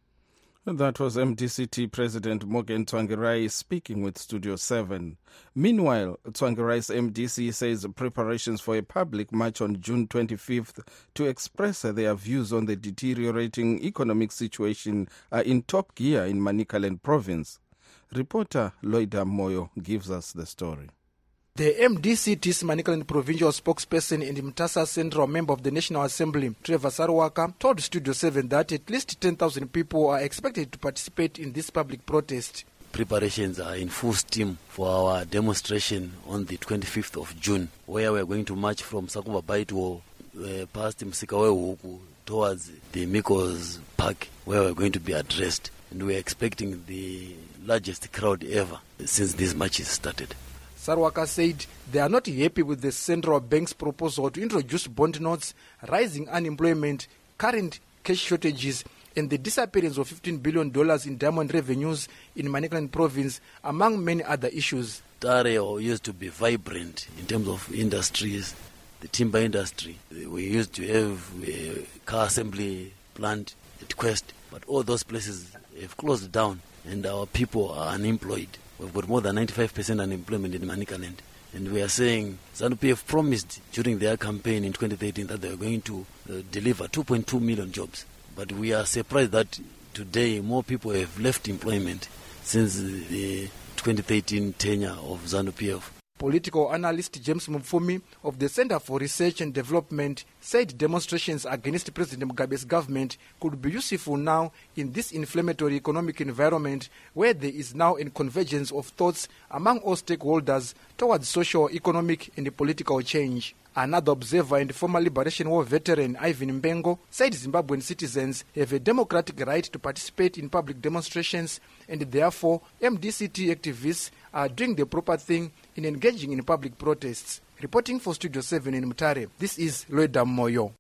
That was M D C T President Morgan Tsvangirai speaking with Studio seven. Meanwhile, Tsvangirai's M D C says preparations for a public march on June twenty-fifth to express their views on the deteriorating economic situation are in top gear in Manicaland province. Reporter Loida Moyo gives us the story. The M D C T's Manicaland provincial spokesperson and Mtasa Central member of the National Assembly, Trevor Sarwaka, told Studio seven that at least ten thousand people are expected to participate in this public protest. Preparations are in full steam for our demonstration on the twenty-fifth of June, where we are going to march from Sakuba Baito uh, past Msikawe Huku towards the Mikos Park, where we are going to be addressed. And we are expecting the largest crowd ever since these marches started. Sarwaka said they are not happy with the central bank's proposal to introduce bond notes, rising unemployment, current cash shortages, and the disappearance of fifteen billion dollars in diamond revenues in Manicaland province, among many other issues. Tareo used to be vibrant in terms of industries, the timber industry. We used to have a car assembly plant at Quest, but all those places have closed down and our people are unemployed. We've got more than ninety-five percent unemployment in Manicaland. And we are saying ZANU-P F promised during their campaign in twenty thirteen that they were going to uh, deliver two point two million jobs. But we are surprised that today more people have left employment since the twenty thirteen tenure of ZANU-P F. Political analyst James Mufumi of the Center for Research and Development said demonstrations against President Mugabe's government could be useful now in this inflammatory economic environment where there is now a convergence of thoughts among all stakeholders towards social, economic and political change. Another observer and former Liberation War veteran Ivan Mbengo said Zimbabwean citizens have a democratic right to participate in public demonstrations and therefore M D C T activists are doing the proper thing in engaging in public protests. Reporting for Studio seven in Mutare, this is Loida Moyo.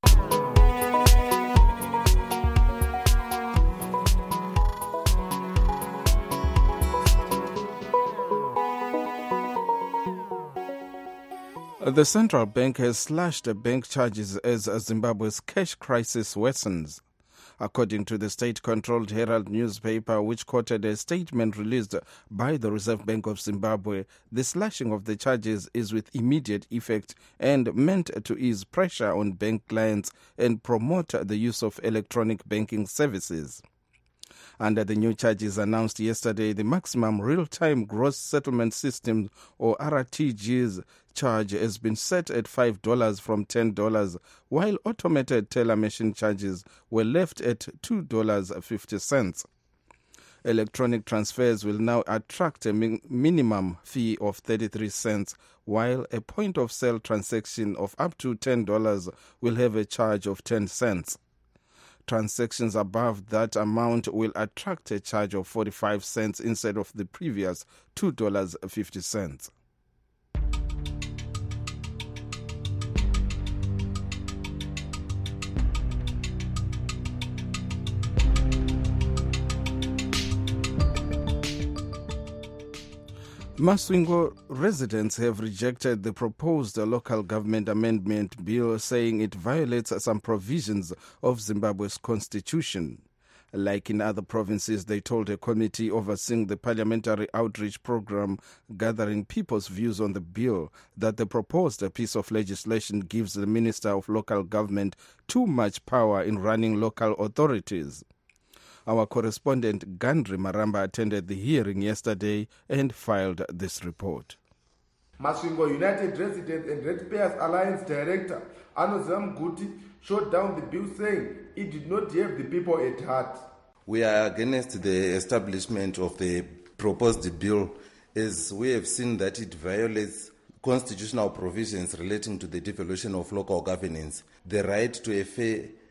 The central bank has slashed bank charges as Zimbabwe's cash crisis worsens. According to the state-controlled Herald newspaper, which quoted a statement released by the Reserve Bank of Zimbabwe, the slashing of the charges is with immediate effect and meant to ease pressure on bank clients and promote the use of electronic banking services. Under the new charges announced yesterday, the maximum real-time gross settlement system, or R T G's, charge has been set at five dollars from ten dollars, while automated teller machine charges were left at two dollars and fifty cents. Electronic transfers will now attract a min- minimum fee of thirty-three cents, while a point-of-sale transaction of up to ten dollars will have a charge of ten cents. Transactions above that amount will attract a charge of forty-five cents instead of the previous two dollars and fifty cents. Masvingo residents have rejected the proposed local government amendment bill, saying it violates some provisions of Zimbabwe's constitution. Like in other provinces, they told a committee overseeing the parliamentary outreach program gathering people's views on the bill that the proposed piece of legislation gives the Minister of Local Government too much power in running local authorities. Our correspondent Gandri Maramba attended the hearing yesterday and filed this report. Masvingo United Residents and Ratepayers Alliance Director Anozam Guti shot down the bill, saying it did not have the people at heart. We are against the establishment of the proposed bill, as we have seen that it violates constitutional provisions relating to the devolution of local governance, the right to a fair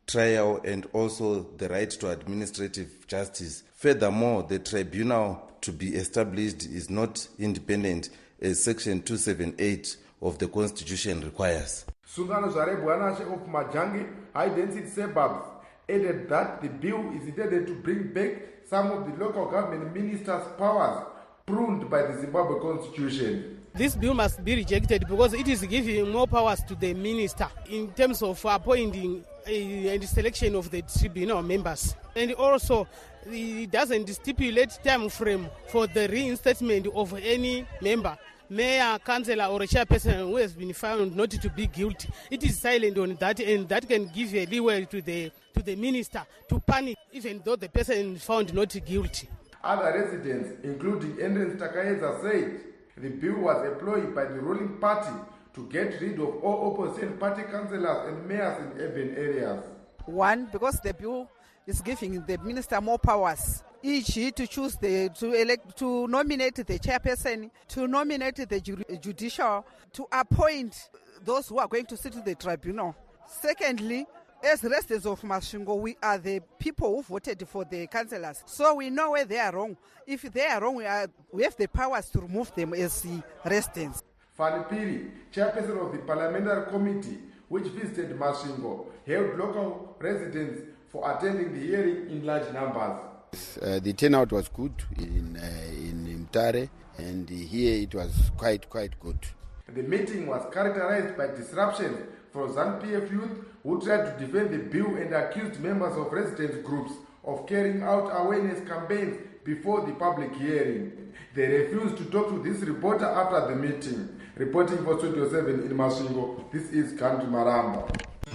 trial and also the right to administrative justice. Furthermore, the tribunal to be established is not independent as Section two seventy-eight of the Constitution requires. Sungano Zare Bwanashe of Majangi high-density suburbs added that the bill is intended to bring back some of the local government ministers' powers pruned by the Zimbabwe Constitution. This bill must be rejected because it is giving more powers to the minister in terms of appointing uh, and selection of the tribunal members. And also, it doesn't stipulate time frame for the reinstatement of any member, mayor, councillor or a chairperson who has been found not to be guilty. It is silent on that, and that can give a leeway to the to the minister to punish even though the person is found not guilty. Other residents, including Endrens Takaeza, said the bill was employed by the ruling party to get rid of all opposition party councillors and mayors in urban areas. One, because the bill is giving the minister more powers, each to choose the to elect to nominate the chairperson, to nominate the judicial, to appoint those who are going to sit in the tribunal. Secondly, as residents of Masvingo, we are the people who voted for the councillors, so we know where they are wrong. If they are wrong, we, are, we have the powers to remove them as the residents. Fanny Piri, chairperson of the parliamentary committee which visited Masvingo, hailed local residents for attending the hearing in large numbers. Uh, the turnout was good in uh, in Mtare, and here it was quite quite good. The meeting was characterized by disruptions from ZANU-P F youth who tried to defend the bill and accused members of residents groups of carrying out awareness campaigns before the public hearing. They refused to talk to this reporter after the meeting. Reporting for Studio seven in Masvingo, this is Kanti Maramba.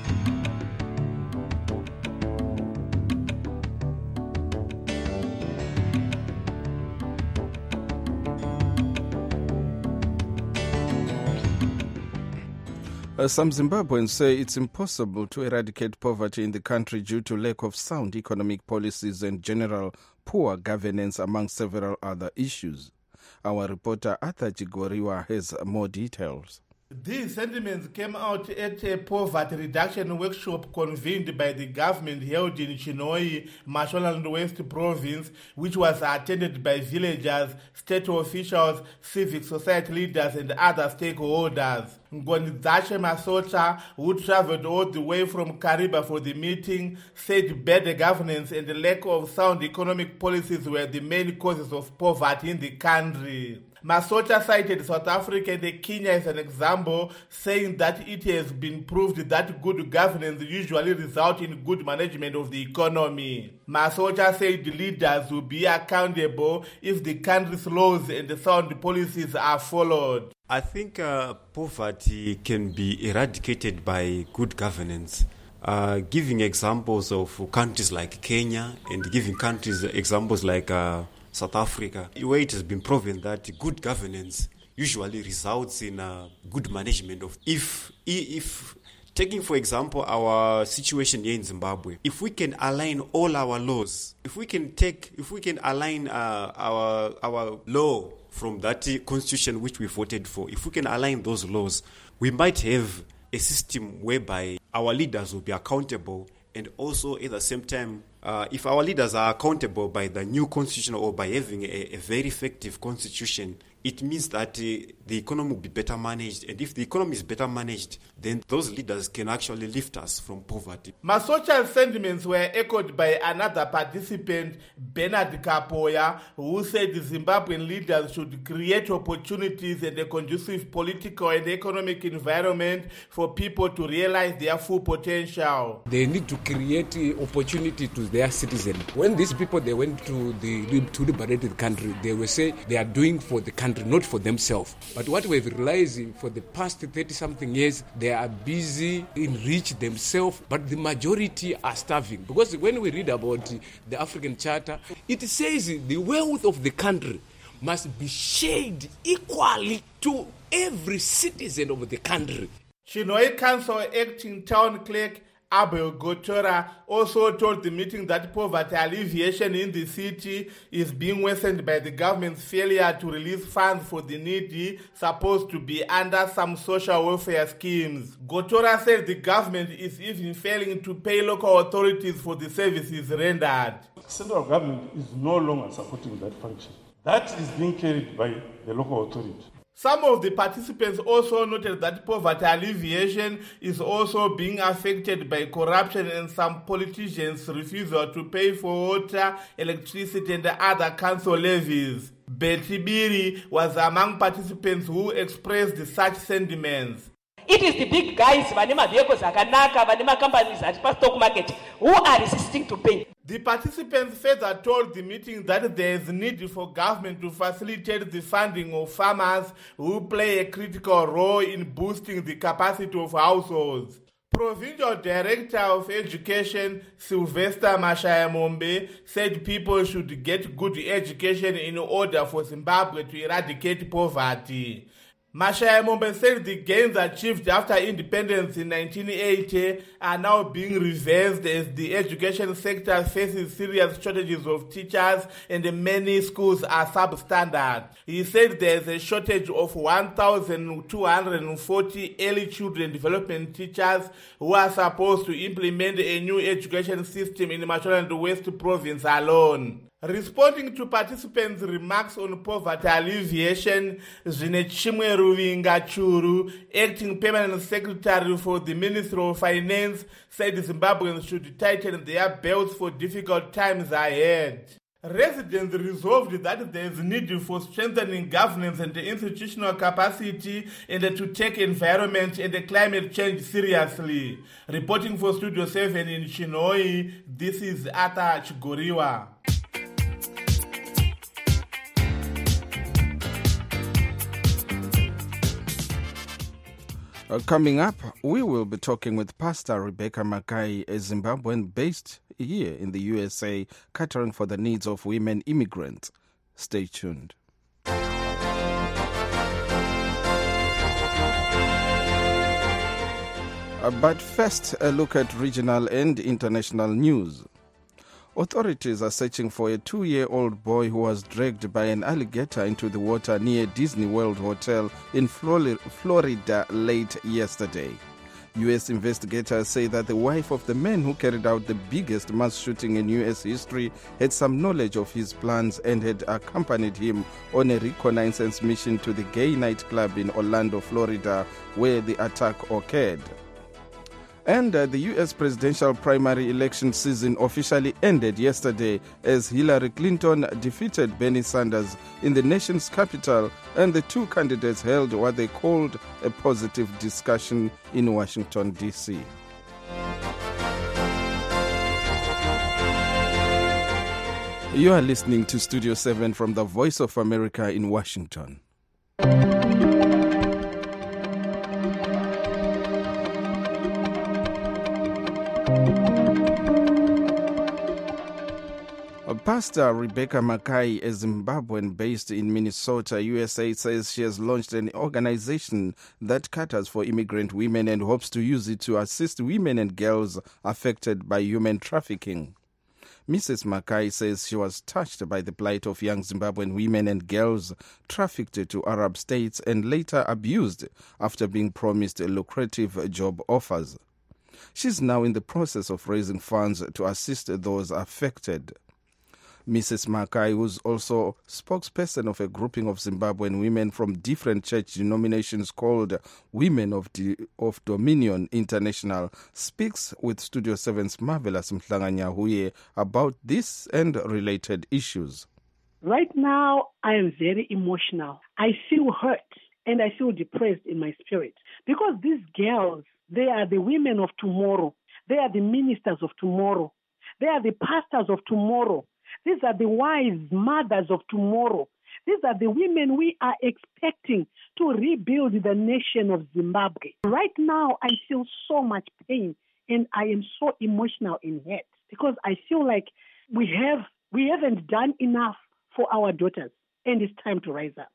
Uh, some Zimbabweans say it's impossible to eradicate poverty in the country due to lack of sound economic policies and general poor governance, among several other issues. Our reporter Arthur Chigoriwa has more details. These sentiments came out at a poverty reduction workshop convened by the government held in Chinhoyi, Mashonaland West Province, which was attended by villagers, state officials, civic society leaders and other stakeholders. Ngonidzache Masota, who traveled all the way from Kariba for the meeting, said bad governance and the lack of sound economic policies were the main causes of poverty in the country. Masota cited South Africa and Kenya as an example, saying that it has been proved that good governance usually results in good management of the economy. Masota said leaders will be accountable if the country's laws and sound policies are followed. I think uh, poverty can be eradicated by good governance. Uh, giving examples of countries like Kenya and giving countries examples like uh, South Africa, where it has been proven that good governance usually results in uh, good management of. If, if taking for example our situation here in Zimbabwe, if we can align all our laws, if we can take, if we can align uh, our our law from that constitution which we voted for, if we can align those laws, we might have a system whereby our leaders will be accountable, and also at the same time, uh, if our leaders are accountable by the new constitution or by having a, a very effective constitution, it means that uh, the economy will be better managed. And if the economy is better managed, then those leaders can actually lift us from poverty. Masocha's sentiments were echoed by another participant, Bernard Kapoya, who said the Zimbabwean leaders should create opportunities and a conducive political and economic environment for people to realize their full potential. They need to create opportunity to their citizens. When these people, they went to the to liberate the country, they will say they are doing for the country, not for themselves. But what we've realized for the past thirty-something years, they are busy enrich themselves, but the majority are starving. Because when we read about the African Charter, it says the wealth of the country must be shared equally to every citizen of the country. Chinhoyi Council acting town clerk Abel Gotora also told the meeting that poverty alleviation in the city is being worsened by the government's failure to release funds for the needy supposed to be under some social welfare schemes. Gotora said the government is even failing to pay local authorities for the services rendered. The central government is no longer supporting that function. That is being carried by the local authority. Some of the participants also noted that poverty alleviation is also being affected by corruption and some politicians' refusal to pay for water, electricity and other council levies. Betty Biri was among participants who expressed such sentiments. It is the big guys, vanema vehicles, akanaka, vanema companies at stock market who are resisting to pay. The participants further told the meeting that there is need for government to facilitate the funding of farmers who play a critical role in boosting the capacity of households. Provincial Director of Education Sylvester Mashayamombe said people should get good education in order for Zimbabwe to eradicate poverty. Mashayamombe said the gains achieved after independence in nineteen eighty are now being reversed as the education sector faces serious shortages of teachers and many schools are substandard. He said there is a shortage of one thousand two hundred forty early children development teachers who are supposed to implement a new education system in Mashonaland West Province alone. Responding to participants' remarks on poverty alleviation, Zinechimwe Ruvinga Churu, acting permanent secretary for the Ministry of Finance, said Zimbabweans should tighten their belts for difficult times ahead. Residents resolved that there is need for strengthening governance and institutional capacity and to take environment and climate change seriously. Reporting for Studio seven in Chinhoyi, this is Ata Chigoriwa. Uh, coming up, we will be talking with Pastor Rebecca Mackay, a Zimbabwean based here in the U S A, catering for the needs of women immigrants. Stay tuned. Uh, but first, a look at regional and international news. Authorities are searching for a two-year-old boy who was dragged by an alligator into the water near Disney World Hotel in Florida late yesterday. U S investigators say that the wife of the man who carried out the biggest mass shooting in U S history had some knowledge of his plans and had accompanied him on a reconnaissance mission to the gay nightclub in Orlando, Florida, where the attack occurred. And uh, the U S presidential primary election season officially ended yesterday as Hillary Clinton defeated Bernie Sanders in the nation's capital, and the two candidates held what they called a positive discussion in Washington, D C. You are listening to Studio seven from the Voice of America in Washington. Pastor Rebecca Mackay, a Zimbabwean based in Minnesota, U S A, says she has launched an organization that caters for immigrant women and hopes to use it to assist women and girls affected by human trafficking. Missus Mackay says she was touched by the plight of young Zimbabwean women and girls trafficked to Arab states and later abused after being promised lucrative job offers. She's now in the process of raising funds to assist those affected. Missus Mackay, who's also spokesperson of a grouping of Zimbabwean women from different church denominations called Women of, D- of Dominion International, speaks with Studio seven's Marvelous Mhlanganyahuye about this and related issues. Right now, I am very emotional. I feel hurt and I feel depressed in my spirit because these girls, they are the women of tomorrow. They are the ministers of tomorrow. They are the pastors of tomorrow. These are the wives, mothers of tomorrow. These are the women we are expecting to rebuild the nation of Zimbabwe. Right now, I feel so much pain and I am so emotional in head because I feel like we have we haven't done enough for our daughters and it's time to rise up.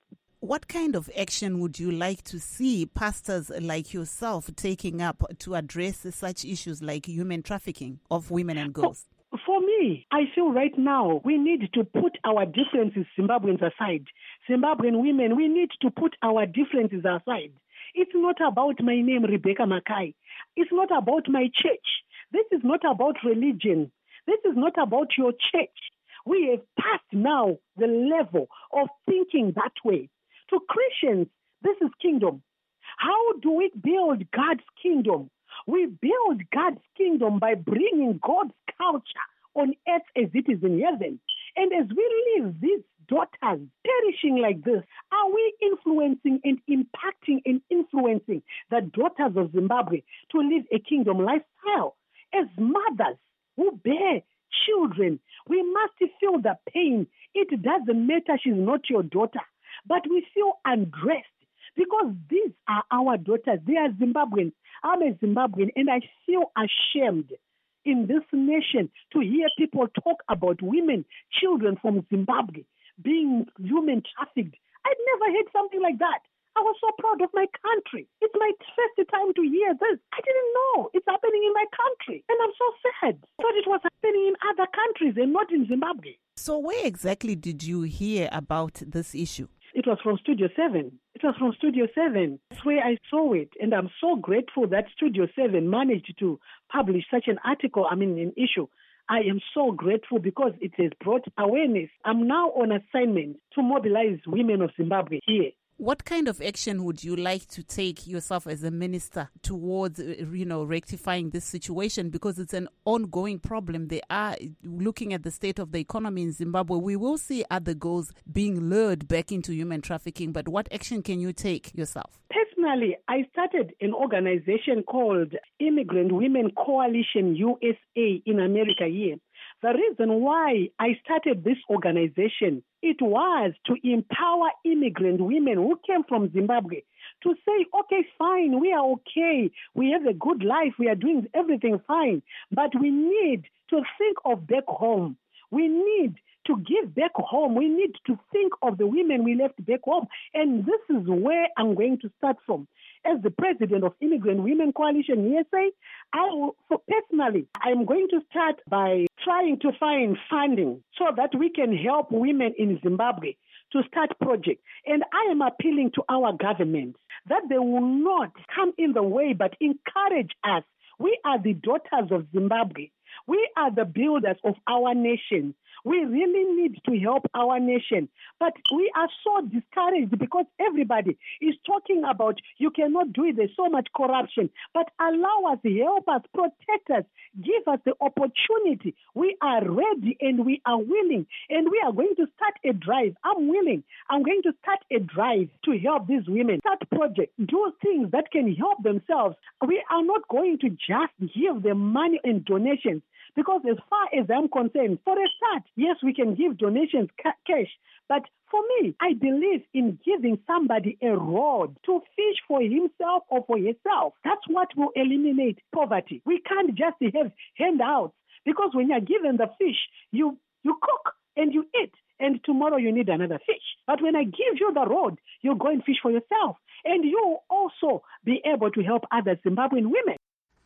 What kind of action would you like to see pastors like yourself taking up to address such issues like human trafficking of women and girls? For me, I feel right now we need to put our differences, Zimbabweans, aside. Zimbabwean women, we need to put our differences aside. It's not about my name, Rebecca Mackay. It's not about my church. This is not about religion. This is not about your church. We have passed now the level of thinking that way. To Christians, this is kingdom. How do we build God's kingdom? We build God's kingdom by bringing God's culture on earth as it is in heaven. And as we leave these daughters perishing like this, are we influencing and impacting and influencing the daughters of Zimbabwe to live a kingdom lifestyle? As mothers who bear children, we must feel the pain. It doesn't matter she's not your daughter, but we feel undressed because these are our daughters. They are Zimbabweans. I'm a Zimbabwean, and I feel ashamed in this nation to hear people talk about women, children from Zimbabwe being human trafficked. I'd never heard something like that. I was so proud of my country. It's my first time to hear this. I didn't know it's happening in my country. And I'm so sad. I thought it was happening in other countries and not in Zimbabwe. So where exactly did you hear about this issue? It was from Studio seven. It was from Studio seven. That's where I saw it. And I'm so grateful that Studio seven managed to publish such an article, I mean, an issue. I am so grateful because it has brought awareness. I'm now on assignment to mobilize women of Zimbabwe here. What kind of action would you like to take yourself as a minister towards, you know, rectifying this situation? Because it's an ongoing problem. They are looking at the state of the economy in Zimbabwe. We will see other girls being lured back into human trafficking. But what action can you take yourself? Personally, I started an organization called Immigrant Women Coalition U S A in America here. The reason why I started this organization, it was to empower immigrant women who came from Zimbabwe to say, okay, fine, we are okay, we have a good life, we are doing everything fine, but we need to think of back home. We need to give back home. We need to think of the women we left back home. And this is where I'm going to start from. As the president of Immigrant Women Coalition U S A, I will, for personally, I'm going to start by trying to find funding so that we can help women in Zimbabwe to start projects. And I am appealing to our government that they will not come in the way but encourage us. We are the daughters of Zimbabwe. We are the builders of our nation. We really need to help our nation. But we are so discouraged because everybody is talking about you cannot do it, there's so much corruption. But allow us, help us, protect us, give us the opportunity. We are ready and we are willing. And we are going to start a drive. I'm willing. I'm going to start a drive to help these women. Start projects, do things that can help themselves. We are not going to just give them money and donations. Because as far as I'm concerned, for a start, yes, we can give donations, ca- cash. But for me, I believe in giving somebody a rod to fish for himself or for herself. That's what will eliminate poverty. We can't just have handouts. Because when you're given the fish, you, you cook and you eat. And tomorrow you need another fish. But when I give you the rod, you go and fish for yourself. And you'll also be able to help other Zimbabwean women.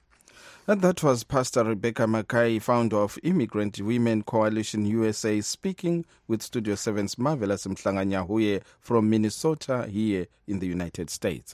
And that was Pastor Rebecca Mackay, founder of Immigrant Women Coalition U S A, speaking with Studio seven's Marvelous Mhlanganyahuye from Minnesota here in the United States.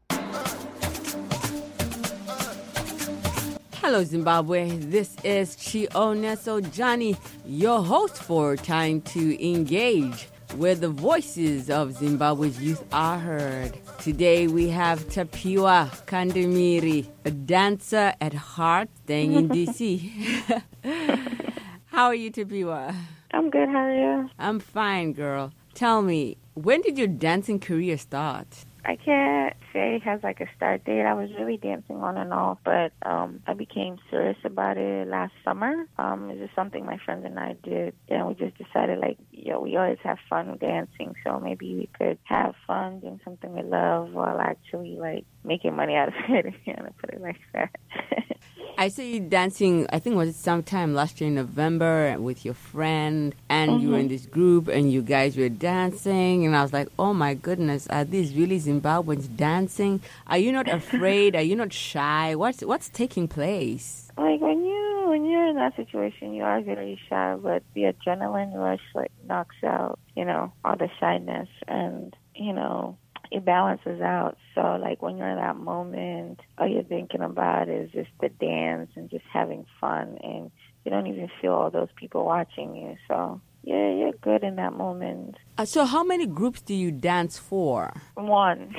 Hello, Zimbabwe. This is Chioneso Johnny, your host for Time to Engage, where the voices of Zimbabwe's youth are heard. Today we have Tapiwa Kandemiri, a dancer at heart, staying in D C. How are you, Tapiwa? I'm good. How are you? I'm fine, girl. Tell me, when did your dancing career start? I can't say it has like a start date. I was really dancing on and off, but um, I became serious about it last summer. Um, it's just something my friends and I did, and we just decided, like, yo, we always have fun dancing, so maybe we could have fun doing something we love while actually, like, making money out of it, if you want to put it like that. I saw you dancing, I think was it sometime last year in November with your friend, and mm-hmm. you were in this group and you guys were dancing, and I was like, oh my goodness, are these really Zimbabweans dancing? Are you not afraid? Are you not shy? What's what's taking place? Like when you when you're in that situation, you are very shy, but the adrenaline rush like knocks out, you know, all the shyness, and you know, it balances out. So like when you're in that moment, all you're thinking about is just the dance and just having fun, and you don't even feel all those people watching you. So yeah, you're good in that moment. Uh, so how many groups do you dance for? One.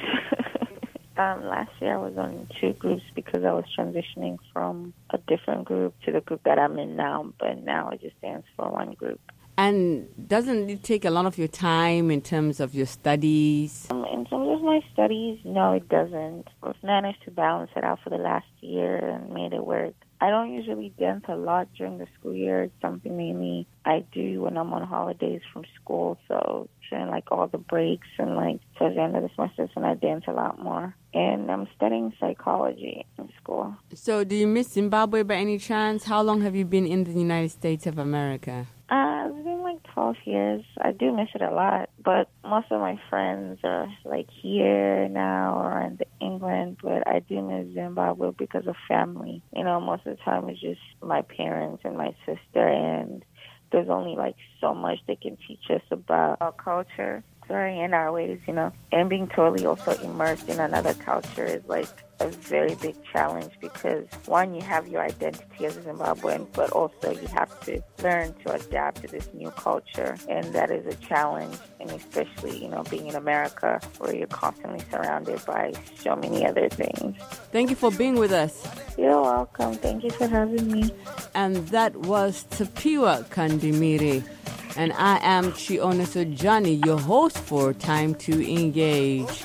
Um, last year I was on two groups because I was transitioning from a different group to the group that I'm in now, but now I just dance for one group. And doesn't it take a lot of your time in terms of your studies? Um, in terms of my studies, no, it doesn't. I've managed to balance it out for the last year and made it work. I don't usually dance a lot during the school year. It's something mainly I do when I'm on holidays from school. So during like all the breaks and like towards the end of the semester, and I dance a lot more. And I'm studying psychology in school. So do you miss Zimbabwe by any chance? How long have you been in the United States of America? Uh, it's been like twelve years. I do miss it a lot, but most of my friends are like here now or in England, but I do miss Zimbabwe because of family. You know, most of the time it's just my parents and my sister, and there's only like so much they can teach us about our culture, sorry, and our ways, you know. And being totally also immersed in another culture is like a very big challenge because, one, you have your identity as a Zimbabwean, but also you have to learn to adapt to this new culture, and that is a challenge, and especially, you know, being in America where you're constantly surrounded by so many other things. Thank you for being with us. You're welcome. Thank you for having me. And that was Tapiwa Kandimiri. And I am Chiona Sojani, your host for Time to Engage.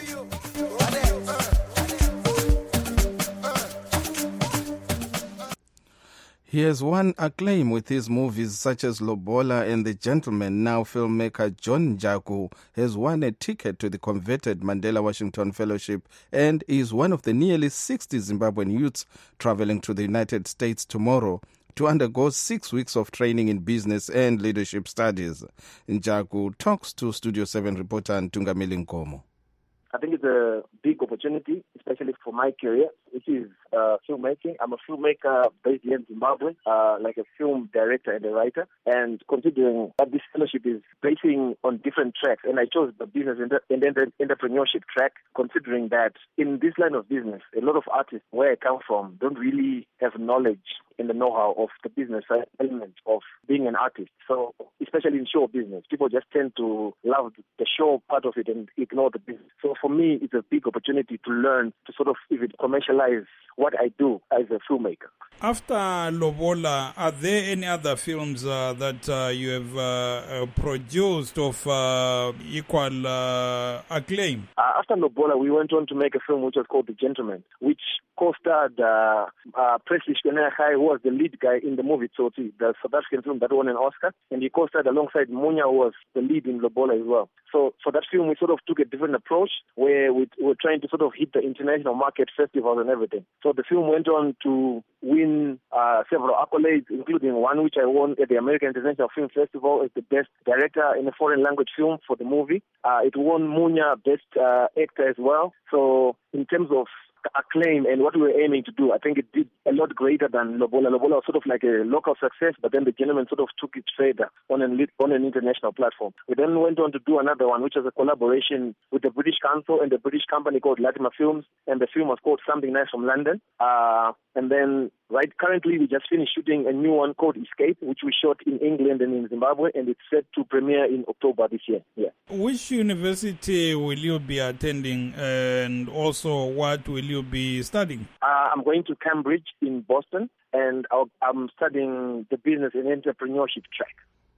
He has won acclaim with his movies such as Lobola and The Gentleman. Now filmmaker John Njaku has won a ticket to the coveted Mandela Washington Fellowship and is one of the nearly sixty Zimbabwean youths traveling to the United States tomorrow to undergo six weeks of training in business and leadership studies. Njaku talks to Studio seven reporter Ntungamili Nkomo. I think it's a big opportunity, especially for my career, which is uh, filmmaking. I'm a filmmaker based here in Zimbabwe, uh, like a film director and a writer. And considering that this fellowship is basing on different tracks, and I chose the business and the entrepreneurship track, considering that in this line of business, a lot of artists where I come from don't really have knowledge in the know-how of the business element of being an artist. So, especially in show business, people just tend to love the show part of it and ignore the business. So for me, it's a big opportunity to learn to sort of even commercialize what I do as a filmmaker. After Lobola, are there any other films uh, that uh, you have uh, uh, produced of uh, equal uh, acclaim? Uh, after Lobola, we went on to make a film which was called The Gentleman, which co-starred uh, uh, Presley Shkenehai, who was the lead guy in the movie Tsotsi, the South African film that won an Oscar, and he co-starred alongside Munya, who was the lead in Lobola as well. So for that film, we sort of took a different approach where we were trying to sort of hit the international market, festivals and everything. So the film went on to win uh, several accolades, including one which I won at the American International Film Festival as the best director in a foreign language film for the movie. Uh, it won Munya Best uh, Actor as well. So in terms of acclaim and what we were aiming to do, I think it did a lot greater than Lobola. Lobola was sort of like a local success, but then The Gentleman sort of took it further on an, on an international platform. We then went on to do another one, which was a collaboration with the British Council and the British company called Latima Films, and the film was called Something Nice from London. Uh, and then right currently we just finished shooting a new one called Escape, which we shot in England and in Zimbabwe, and it's set to premiere in October this year. Yeah. Which university will you be attending, and also what will you be studying? Uh, I'm going to Cambridge in Boston, and I'll, I'm studying the business and entrepreneurship track.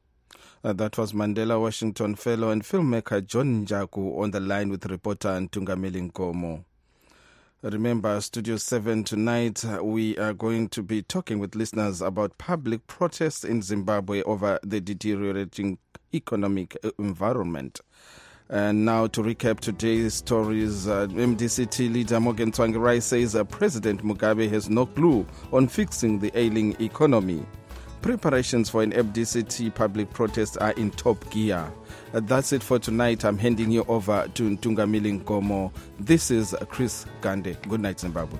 Uh, that was Mandela Washington Fellow and filmmaker John Njaku on the line with reporter Ntungamili Nkomo. Remember, Studio seven tonight, uh, we are going to be talking with listeners about public protests in Zimbabwe over the deteriorating economic environment. And now to recap today's stories, uh, M D C T leader Morgan Tsvangirai says uh, President Mugabe has no clue on fixing the ailing economy. Preparations for an M D C T public protest are in top gear. Uh, that's it for tonight. I'm handing you over to Ntungamili Nkomo. This is Chris Gande. Good night, Zimbabwe.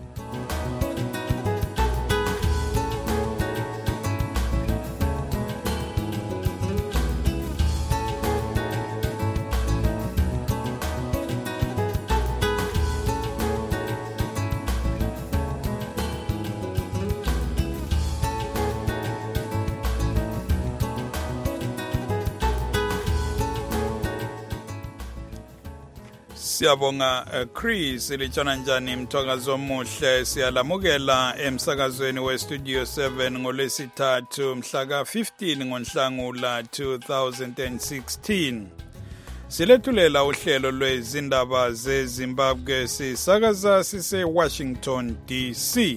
Siyabonga uh, Chris litshana njani mthwakazo omuhle siyalamukela emsakazweni we Studio seven ngolwesithathu mhla ka fifteen ngoNhlangula two thousand sixteen. Silethulela uhlelo lwezindaba zeZimbabwe sisakaza sise Washington D C.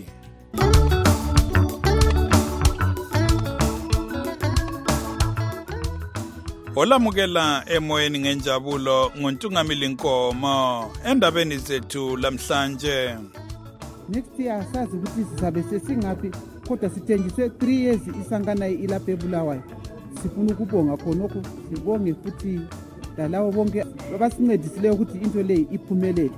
Olamukela emoyeni ngenjabulo nguNtungamili Nkomo endabeni zethu lamhlanje. Next year sazi ukuthi sizabe sesingaphi kodwa sithenjiswe three years isangana ilapha eBulawayo. Sifuna ukubonga khonokho sibonge futhi dalawo bonke abasincedisileyo ukuthi into le iphumelele.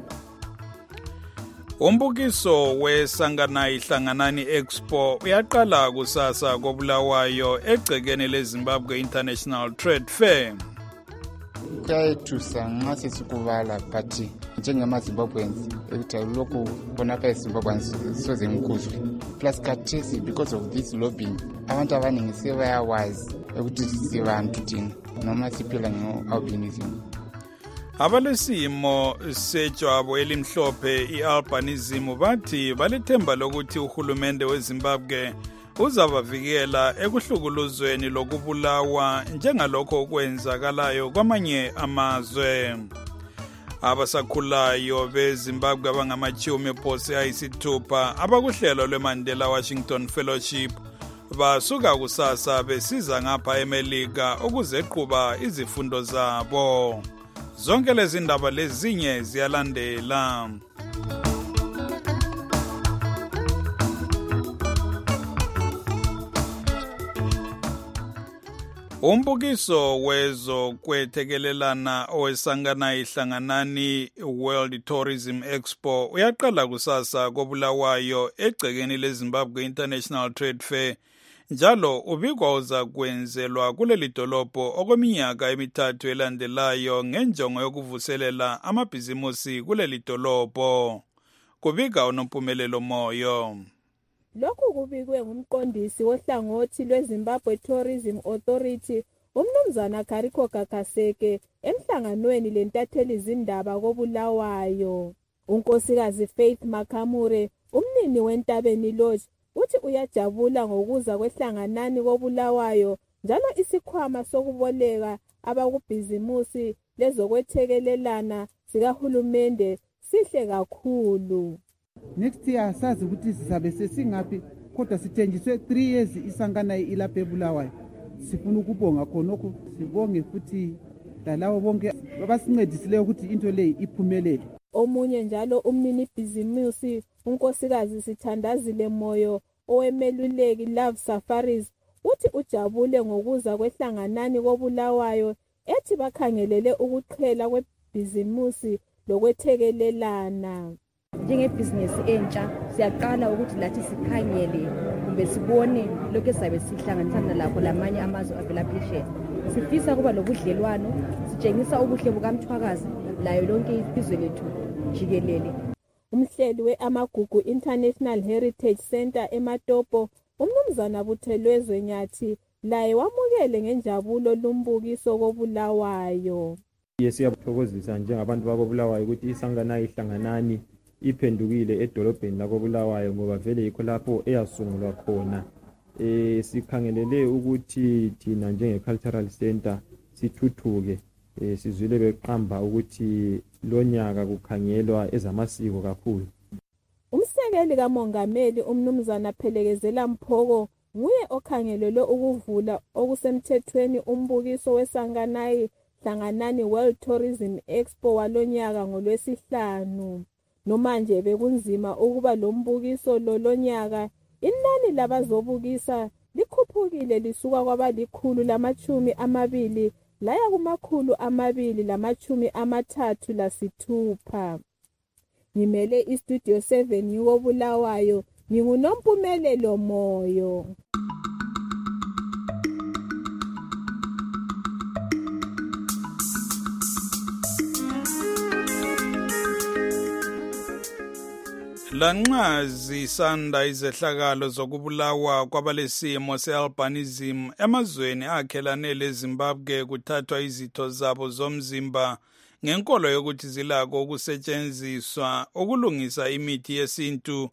Umbukiso wesangana ihlanganani Expo uyaqala kusasa koBulawayo egcekeni leZimbabwe International Trade Fair. Kuyayithusa nxa sesikubala but njengamaZimbabweans ukuthi lokhu bonapha eZimbabweans soze ngikuzwe. Plus khathesi because of this lobbying abantu abaningi sebayawazi ukuthi sibantu thina noma siphila ngo-albinism. Abalesimo sejwabu elimhlophe i-albinism bathi balethemba lokuthi uhulumende weZimbabwe uzabavikela ekuhlukuluzweni lokubulawa njengalokho okwenzakalayo kwamanye amazwe. Abasakhulayo beZimbabwe abangamachumi phose ayisithupha abakuhlelo lweMandela Washington Fellowship basuka kusasa besiza ngapha eMelika ukuzeqhuba izifundo zabo. Zonke lezi ndaba lezinye ziyalandela. Umbukiso wezo kwethekelelana owesangana ihlanganani World Tourism Expo uyaqala kusasa koBulawayo egcekeni leZimbabwe International Trade Fair. Njalo ubikwa uza kwenzelwa kuleli dolobho okweminyaka emithathu elandelayo ngenjongo yokuvuselela amabhizimusi kuleli dolobho. Kubika uNompumelelo Moyo. Lokhu kubikwe ngumqondisi wohlangothi lweZimbabwe Tourism Authority umnumzana Kariko Kakaseke emhlanganweni lentatheli izindaba koBulawayo. Unkosikazi Faith Makamure umnini wentabeni lodge uthi uyajabula ngokuza kwehlanganani koBulawayo njalo isikhwama sokuboleka abakubhizimusi lezokwethekelelana sikahulumende sihle kakhulu. Next year sazi ukuthi sizabe sesingaphi kodwa sithenjiswe three years isangana ilapha eBulawayo. Sifuna ukubonga khonokho sibonge futhi dalawo bonke abasincedisileyo ukuthi into le iphumelele. Omunye njalo umnini bhizimusi unkosikazi Sithandazile Moyo owemeluleki Love Safaris uthi ujabule ngokuza kwehlanganani koBulawayo ethi bakhangelele ukuqhela kwebhizimusi lokwethekelelana. Njengebhizinisi entsha siyaqala ukuthi lathi sikhangele kumbe sibone lokho esabe sihlanganisana lakho lamanye amazwe avela phesheya. Sifisa kuba lobudlelwano sitshengisa ubuhle bukaMthwakazi layo lonke izwe lethu jikelele. Umhleli we-Amagugu International Heritage Center eMatopo umnumzana Buthelwezwe Nyathi laye wamukele ngenjabulo lumbukiso koBulawayo. Siyathokozisa njengabantu bakoBulawayo ukuthi isangana ihlanganani iphendukile edolobheni lakoBulawayo ngoba vele yikho lapho eyasungulwa khona. Eh sikhangelele ukuthi thina njenge-cultural center sithuthuke. Eh sizwile beqamba ukuthi lonyaka kukhangelwa ezamasiko kakhulu. Umsekeli kaMongameli umnumzana Phelekezela Mphoko nguye okhangelelwe ukuvula okusemthethweni umbukiso wesanganayi Hlanganani World Tourism Expo walonyaka ngolwesihlanu. Noma nje bekunzima ukuba lo mbukiso lolonyaka, inani labazobukisa likhuphukile lisuka kwabalikhulu lamachumi amabili laya kumakhulu amabili lamachumi amathathu lasithupha. Ngimele iStudio seven ngiko Bulawayo, nginguNompumelelo Moyo. Lanxa zisanda izehlakalo zokubulawa kwabalesimo se-albinism emazweni akhelane leZimbabwe kuthathwa izitho zabo zomzimba ngenkolo yokuthi zilako ukusetshenziswa ukulungisa imithi yesintu.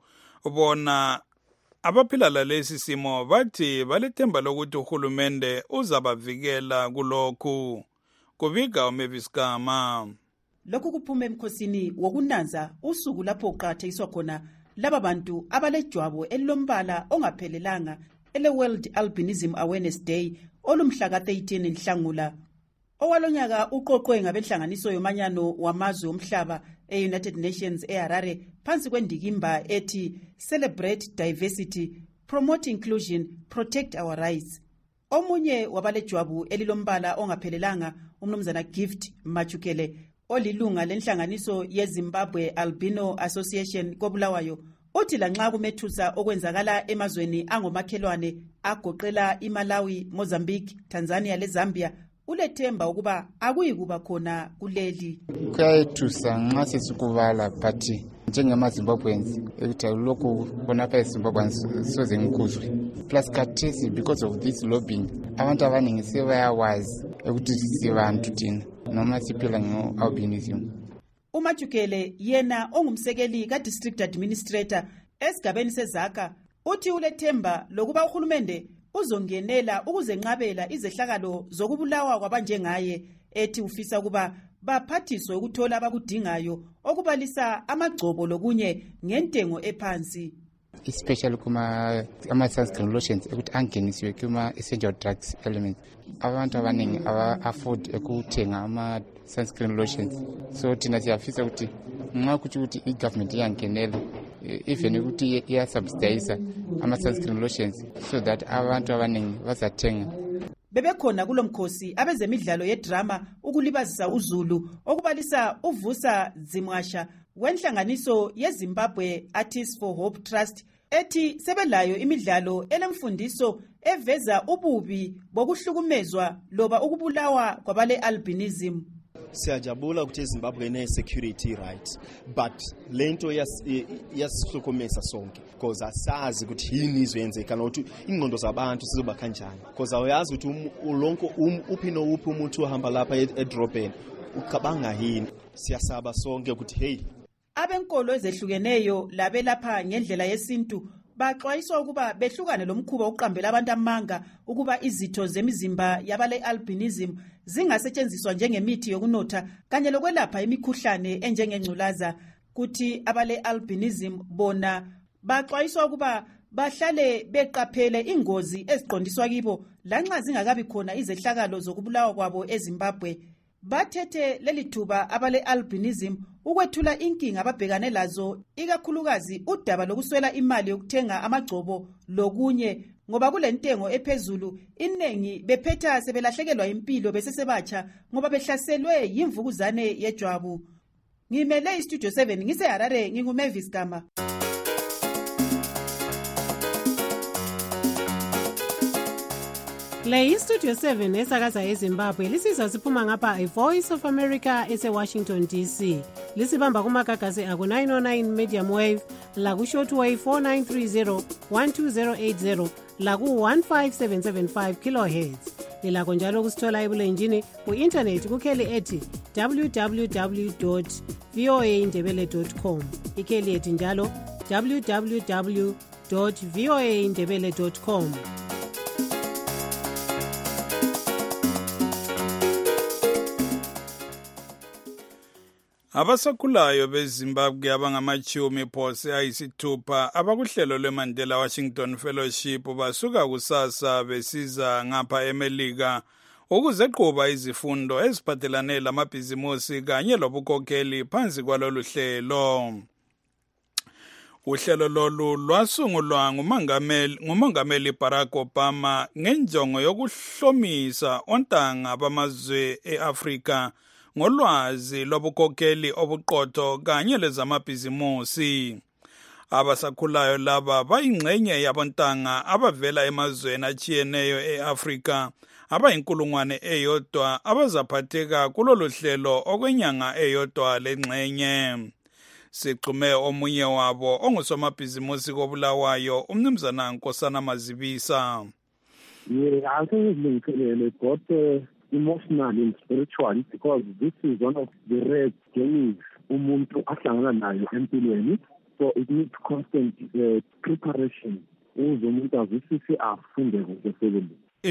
Bona abaphila lalesi simo bathi balethemba lokuthi uhulumende uzabavikela kulokhu. Kubika uMavis Gama. Lokhu kuphume emkhosini wokunanza usuku lapho uqathekiswa khona laba bantu abalejwabu elilombala ongaphelelanga ele World Albinism Awareness Day olumhla ka thirteen Nhlangula. Owalonyaka uqoqwe ngabenhlanganiso yomanyano wamazwe omhlaba e-United Nations eHarare phansi kwendikimba ethi Celebrate Diversity, Promote Inclusion, Protect Our Rights. Omunye wabalejwabu elilombala ongaphelelanga umnumzana Gift Machukele olilunga lenhlanganiso yeZimbabwe Albino Association koBulawayo uthi lanxa kumethusa okwenzakala emazweni angomakhelwane agoqela iMalawi, Mozambique, Tanzania leZambia, ulethemba ukuba akuyikuba khona kuleli. Kuyayithusa nxa sesikubala but njengamaZimbabweans ukuthi lokhu khonapha eZimbabweans soze ngikuzwe. Plus khathesi because of this lobbying abantu abaningi sebayawazi ukuthi sibantu thina noma siphila ngo-albinism. uMachukele yena ongumsekeli ka-district administrator esigabeni seZaka uthi ulethemba lokuba uhulumende uzongenela ukuzenqabela izehlakalo zokubulawa kwabanjengaye, ethi ufisa kuba baphathiswe ukuthola abakudingayo okubalisa amagcobo lokunye ngentengo ephansi, especially kuma ama-sunscreen lotions ukuthi angenisiwe kuma-essential drugs elements. Abantu abaningi aba-afford ukuthenga ama-sunscreen lotions, so thina siyafisa ukuthi nxa kuthi ukuthi i-government iyangenela even ukuthi iyasubsidize ama-sunscreen lotions so that abantu abaningi bazathenga. Bebekhona kulomkhosi abezemidlalo yedrama ukulibazisa uzulu okubalisa uVusa Zimwasha wenhlanganiso yeZimbabwe Artists for Hope Trust ethi sebelayo imidlalo elemfundiso eveza ububi bokuhlukumezwa loba ukubulawa kwabale albinism. Siyajabula ukuthi eZimbabwe ine security rights, but lento yasihlukumeza sonke because asazi ukuthi yini izwenzeka nokuthi ingqondo zabantu sizoba kanjani, because awuyazi ukuthi ulonke uphi nowuphi umuntu ohamba lapha edrobheni ucabanga yini. Siyasaba sonke ukuthi hey, abenkolo ezehlukeneyo labelapha ngendlela yesintu baxwayiswa ukuba behlukane lomkhuba uqambela abantu amanga ukuba izitho zemizimba yabale albinism zingasetshenziswa njengemithi yokunotha kanye lokwelapha imikhuhlane enjengengculaza. Kuthi abale albinism bona baxwayiswa ukuba bahlale beqaphele ingozi eziqondiswa kibo lanxa zingakabi khona izehlakalo zokubulawa kwabo eZimbabwe. Bathethe leli thuba abale albinism ukwethula inkinga ababhekane lazo, ikakhulukazi udaba lokuswela imali yokuthenga amagcobo lokunye, ngoba kule ntengo ephezulu inengi bephetha sebelahlekelwa impilo besesebatsha ngoba behlaselwe yimvukuzane yejwabu. Ngimele iStudio seven ngiseHarare, nginguMavis Gama. Le iStudio seven esakaza eZimbabwe lisiza siphuma ngapha iVoice of America ese-Washington D C. Lisibamba kumagagasi aku nine oh nine medium wave, laku shortwave four nine three zero one two zero eight zero, laku one five seven seven five kilohertz. Lilakho njalo kusithola ebulenjini ku-internet kukheli ethi w w w dot v o a ndebele dot com, ikheli ethi njalo w w w dot v o a ndebele dot com. Abasakhulayo beZimbabwe abangamachumi phose ayisithupha abakuhlelo lweMandela Washington Fellowship basuka kusasa besiza ngapha eMelika ukuze qhuba izifundo eziphathelane lamabhizimusi kanye lobukhokheli phansi kwalolu hlelo. Uhlelo lolu lwasungulwa ngumongameli ngumongameli Barack Obama ngenjongo yokuhlomisa ontanga bamazwe eAfrika ngolwazi lobukhokheli obuqotho kanye lezamabhizimusi. Abasakhulayo laba bayingxenye yabontanga abavela emazweni achiyeneyo eAfrika abayinkulungwane eyodwa abazaphatheka kulolu hlelo okwenyanga eyodwa lengxenye. Sigcume omunye wabo ongusomabhizimusi koBulawayo umnumzana Nkosana Mazibisa. Yeah, I think it's linked both uh, emotionally and spiritually, because this is one of the rare journeys umuntu ahlangana nayo empilweni. So it needs constant uh, preparation. Uze umuntu azwisise afunde kuhle sebele.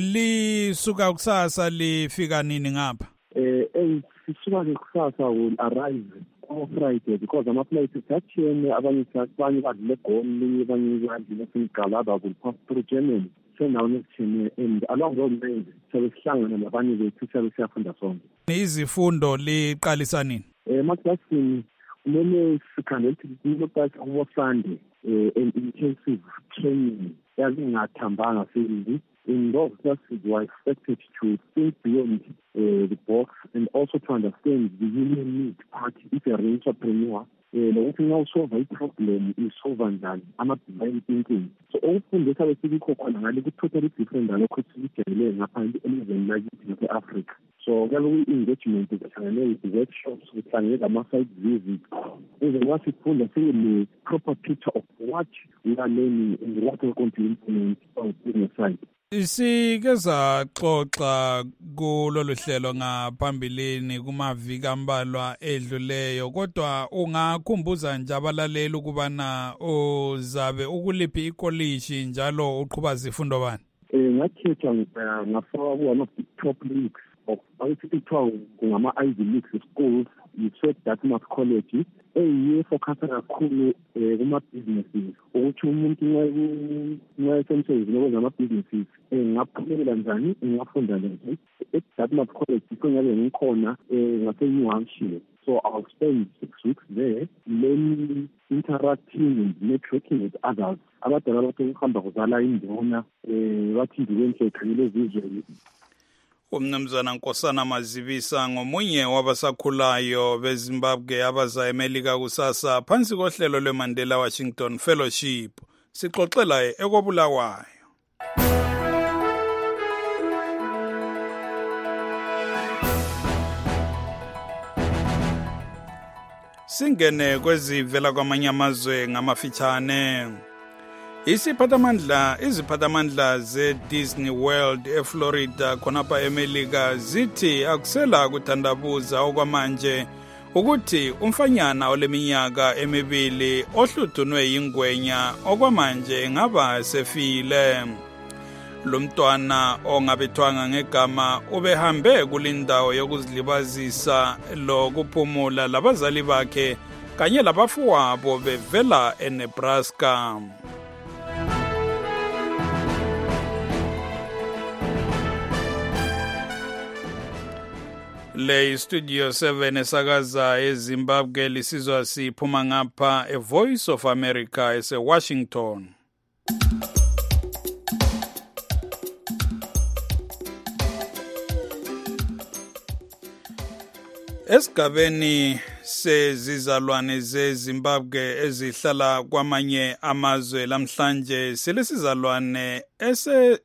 Lisuka kusasa lifika nini ngapha? Eh eh sisuka kusasa will arrive on Friday, because I'm applying to Tachene, abanye abanye badle Goli, abanye badle eSingalaba will pass through Germany. So now next year, and along those lines, so sihlangana nabanye bethu sabe siyafunda sonke. Izifundo liqalisa nini? Eh maklasini kumele sikhangele ukuthi kulokuqala kubo Sunday eh intensive training yazingathambanga sibili. In those classes, we are expected to think beyond uh, the box and also to understand the human need part. If you're an entrepreneur, nokuthi now solve a problem is solve njani, ama-design thinking. So okufundisa besikho khona ngale ku-totally different nalokho esijayele ngaphandle elizweni lakithi ngase-Africa. So kaloku i-engagement sihlangane with workshops, sihlangene ama-site visits, ukuze nxa sifunda sibe ne-proper picture of what we are learning and what we're going to implement on the business side. Isike saxoxa kulolu hlelo ngaphambilini kumaviki ambalwa edluleyo, kodwa ungakhumbuza nje abalaleli ukubana uzabe ukuliphi ikolishi njalo uqhuba zifundo bani? Eh ngakhetha ngafaka one of the top leagues of awuthiwa ngama Ivy League schools, yiSwet Dartmouth College, eyiye focus kakhulu kuma businesses, ukuthi umuntu nxa esemsebenzini wezama businesses ngaphumelela njani, ngafunda njani. eDartmouth College kungabe ngikhona ngase New Hampshire. So I'll spend six weeks there learning, interacting and networking with others. Abadala bathi ukuhamba kuzala indona, bathi ndiwenhle khangele izizwe. Umnumzana Nkosana Mazibisa ngomunye wabasakhulayo beZimbabwe abaza eMelika kusasa phansi kohlelo lweMandela Washington Fellowship. Sixoxela ekobulawayo. Singene kwezivela kwamanye amazwe ngamafitshane. Isiphathamandla iziphathamandla ze-Disney World eFlorida khonapha eMelika zithi akusela kuthandabuza okwamanje ukuthi umfanyana oleminyaka emibili ohluthunwe yingwenya okwamanje engaba sefile. Lo mntwana ongabethwanga ngegama ubehambe kulindawo yokuzilibazisa lokuphumula labazali bakhe kanye labafowabo bevela eNebraska. Le Studio seven esakaza eZimbabwe lisizwa siphuma ngapha e Voice of America ese Washington. Esigabeni sezizalwane zeZimbabwe ezihlala kwamanye amazwe lamhlanje selesizalwane ese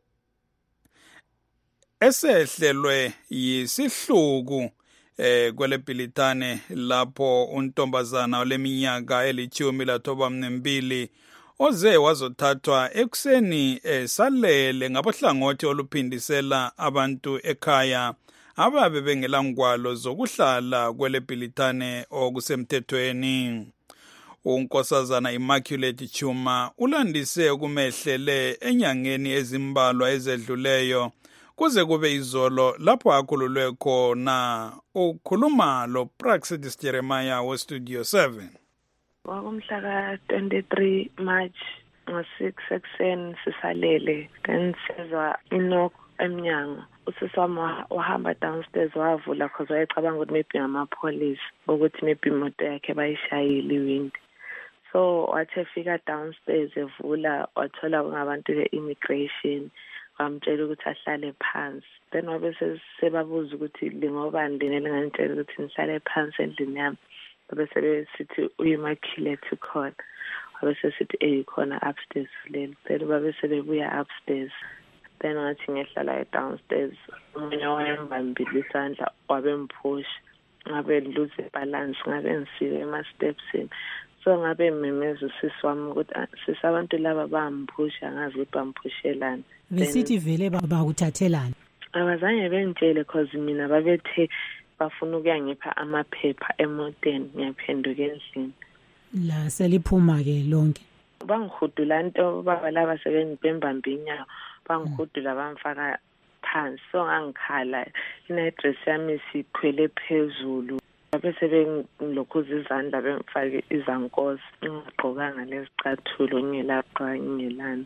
esehlelwe yisihluku eh kweleBhilitane lapho untombazana oleminyaka elithumi lathoba mbili oze wazothathwa ekuseni esalele ngabohlangothi oluphindisela abantu ekhaya ababe bengelangwalo zokuhlala kweleBhilitane okusemthethweni. Unkosazana Immaculate Chuma ulandise ukumehlele enyangeni ezimbalwa ezedluleyo kuze kube izolo lapho akhululwe khona. Ukhuluma lo Praxis Jeremiah we Studio seven. Kwakumhla ka twenty-three March ngo six section sisalele then sizwa inok emnyango usisi wami wahamba downstairs wavula because wayecabanga ukuthi maybe ngamapholisa ukuthi maybe imoto yakhe bayishayile iwindi. So wathi efika downstairs evula wathola ngabantu be-immigration bamtshela ukuthi ahlale phansi. Then wabe sebabuza ukuthi lingobani lina elingangitshela ukuthi ngihlale phansi endlini yami. Wabe sebesithi uyimakhilethe khona. Wabe sesithi eyikhona upstairs leli. Then wabe sebebuya upstairs. Then ngathi ngehlala downstairs umunye wayembambile isandla wabemphusha. Ngabe lose balance ngabe ngisiwe ema-stepsini. So ngabe memeza usisi wami ukuthi sisi abantu laba bamphusha ngazi ukuthi bampushelani. Besithi vele bakuthathelani? Abazange bengitshele because mina babethe bafuna ukuyangipha amaphepha emoteni ngiyaphenduka endlini. La seliphuma ke lonke. Bangihudula into baba laba sebengibembambe inyawo bangihudula bamfaka phansi. So ngangikhala ina-dress yami sikhwele phezulu. Bese bengilokhuza izandla bemfake izankosi ngigqokanga lezicathulo ngelapha ngelani.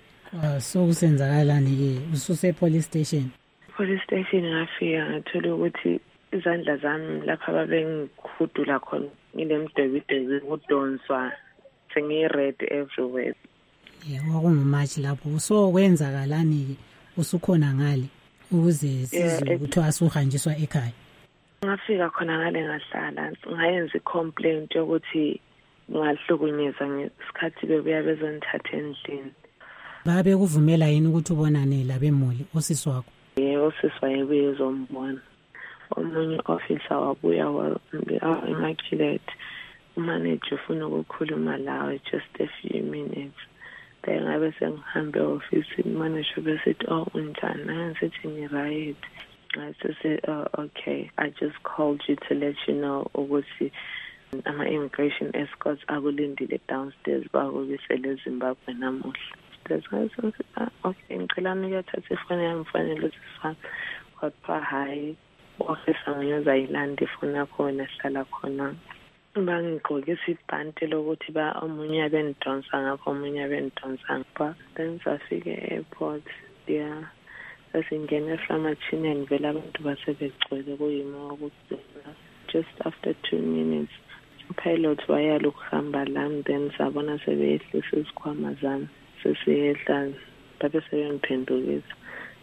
Ah so kusenzakalani ke ususe police station? Police station ngafika ngathola ukuthi izandla zami lapha babengikhudula khona ngilemdebidebe kudonswa sengi-red everywhere. Yeah, wakungumatshi lapho. So kwenzakalani usukhona ngale ukuze sizwe ukuthi asuhanjiswa ekhaya? Ngafika khona ngale ngahlala ngayenza i-complaint yokuthi ngahlukunyezwa ngesikhathi bebuya bezonithatha endlini. Babe kuvumela yini ukuthi ubonane labemuli osisi wakho? Yebo, osisi wayebuye ezombona. Omunye officer wabuya wambia Immaculate umanager ufuna ukukhuluma lawe just a few minutes. Then ngabe sengihambe office manager besithi oh unjani ngithi ngi-right. I said, oh, okay, I just called you to let you know ukuthi ama immigration escorts akulindile downstairs bakubisele eZimbabwe namuhla. Said, okay, ngicela ukuthatha ifoni yami fanele sifake kodwa hayi officer ngiyozayilanda ifoni yakho wena hlala khona. Bangigqokisa ibhanti lokuthi ba omunye abendonsa ngakho omunye abendonsa ngapha. Then safika e-airport yeah. Sasingena eFlamatini ngivela abantu basebegcwele kuyimo ukugcina. Just after two minutes pilot wayala ukuhamba lami then sabona sebeyehlisa isikhwama zami sesiyehla babe sebengiphendukisa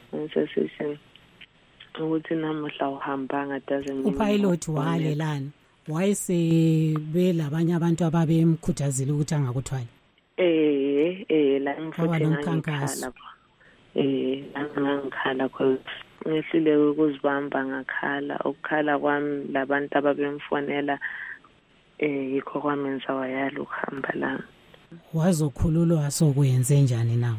sesithi ukuthi namuhla uhambanga doesn't mean upilot walelani wayese labanye abantu ababemkhuthazile ukuthi angakuthwali. Eh eh la mfuthe ngikhala eh ngangikhala cause ngehlile ukuzibamba ngakhala ukukhala kwami labantu ababemfonela eh yikho kwamenza wayala ukuhamba la. Wazokhululwa sokwenze njani nawo?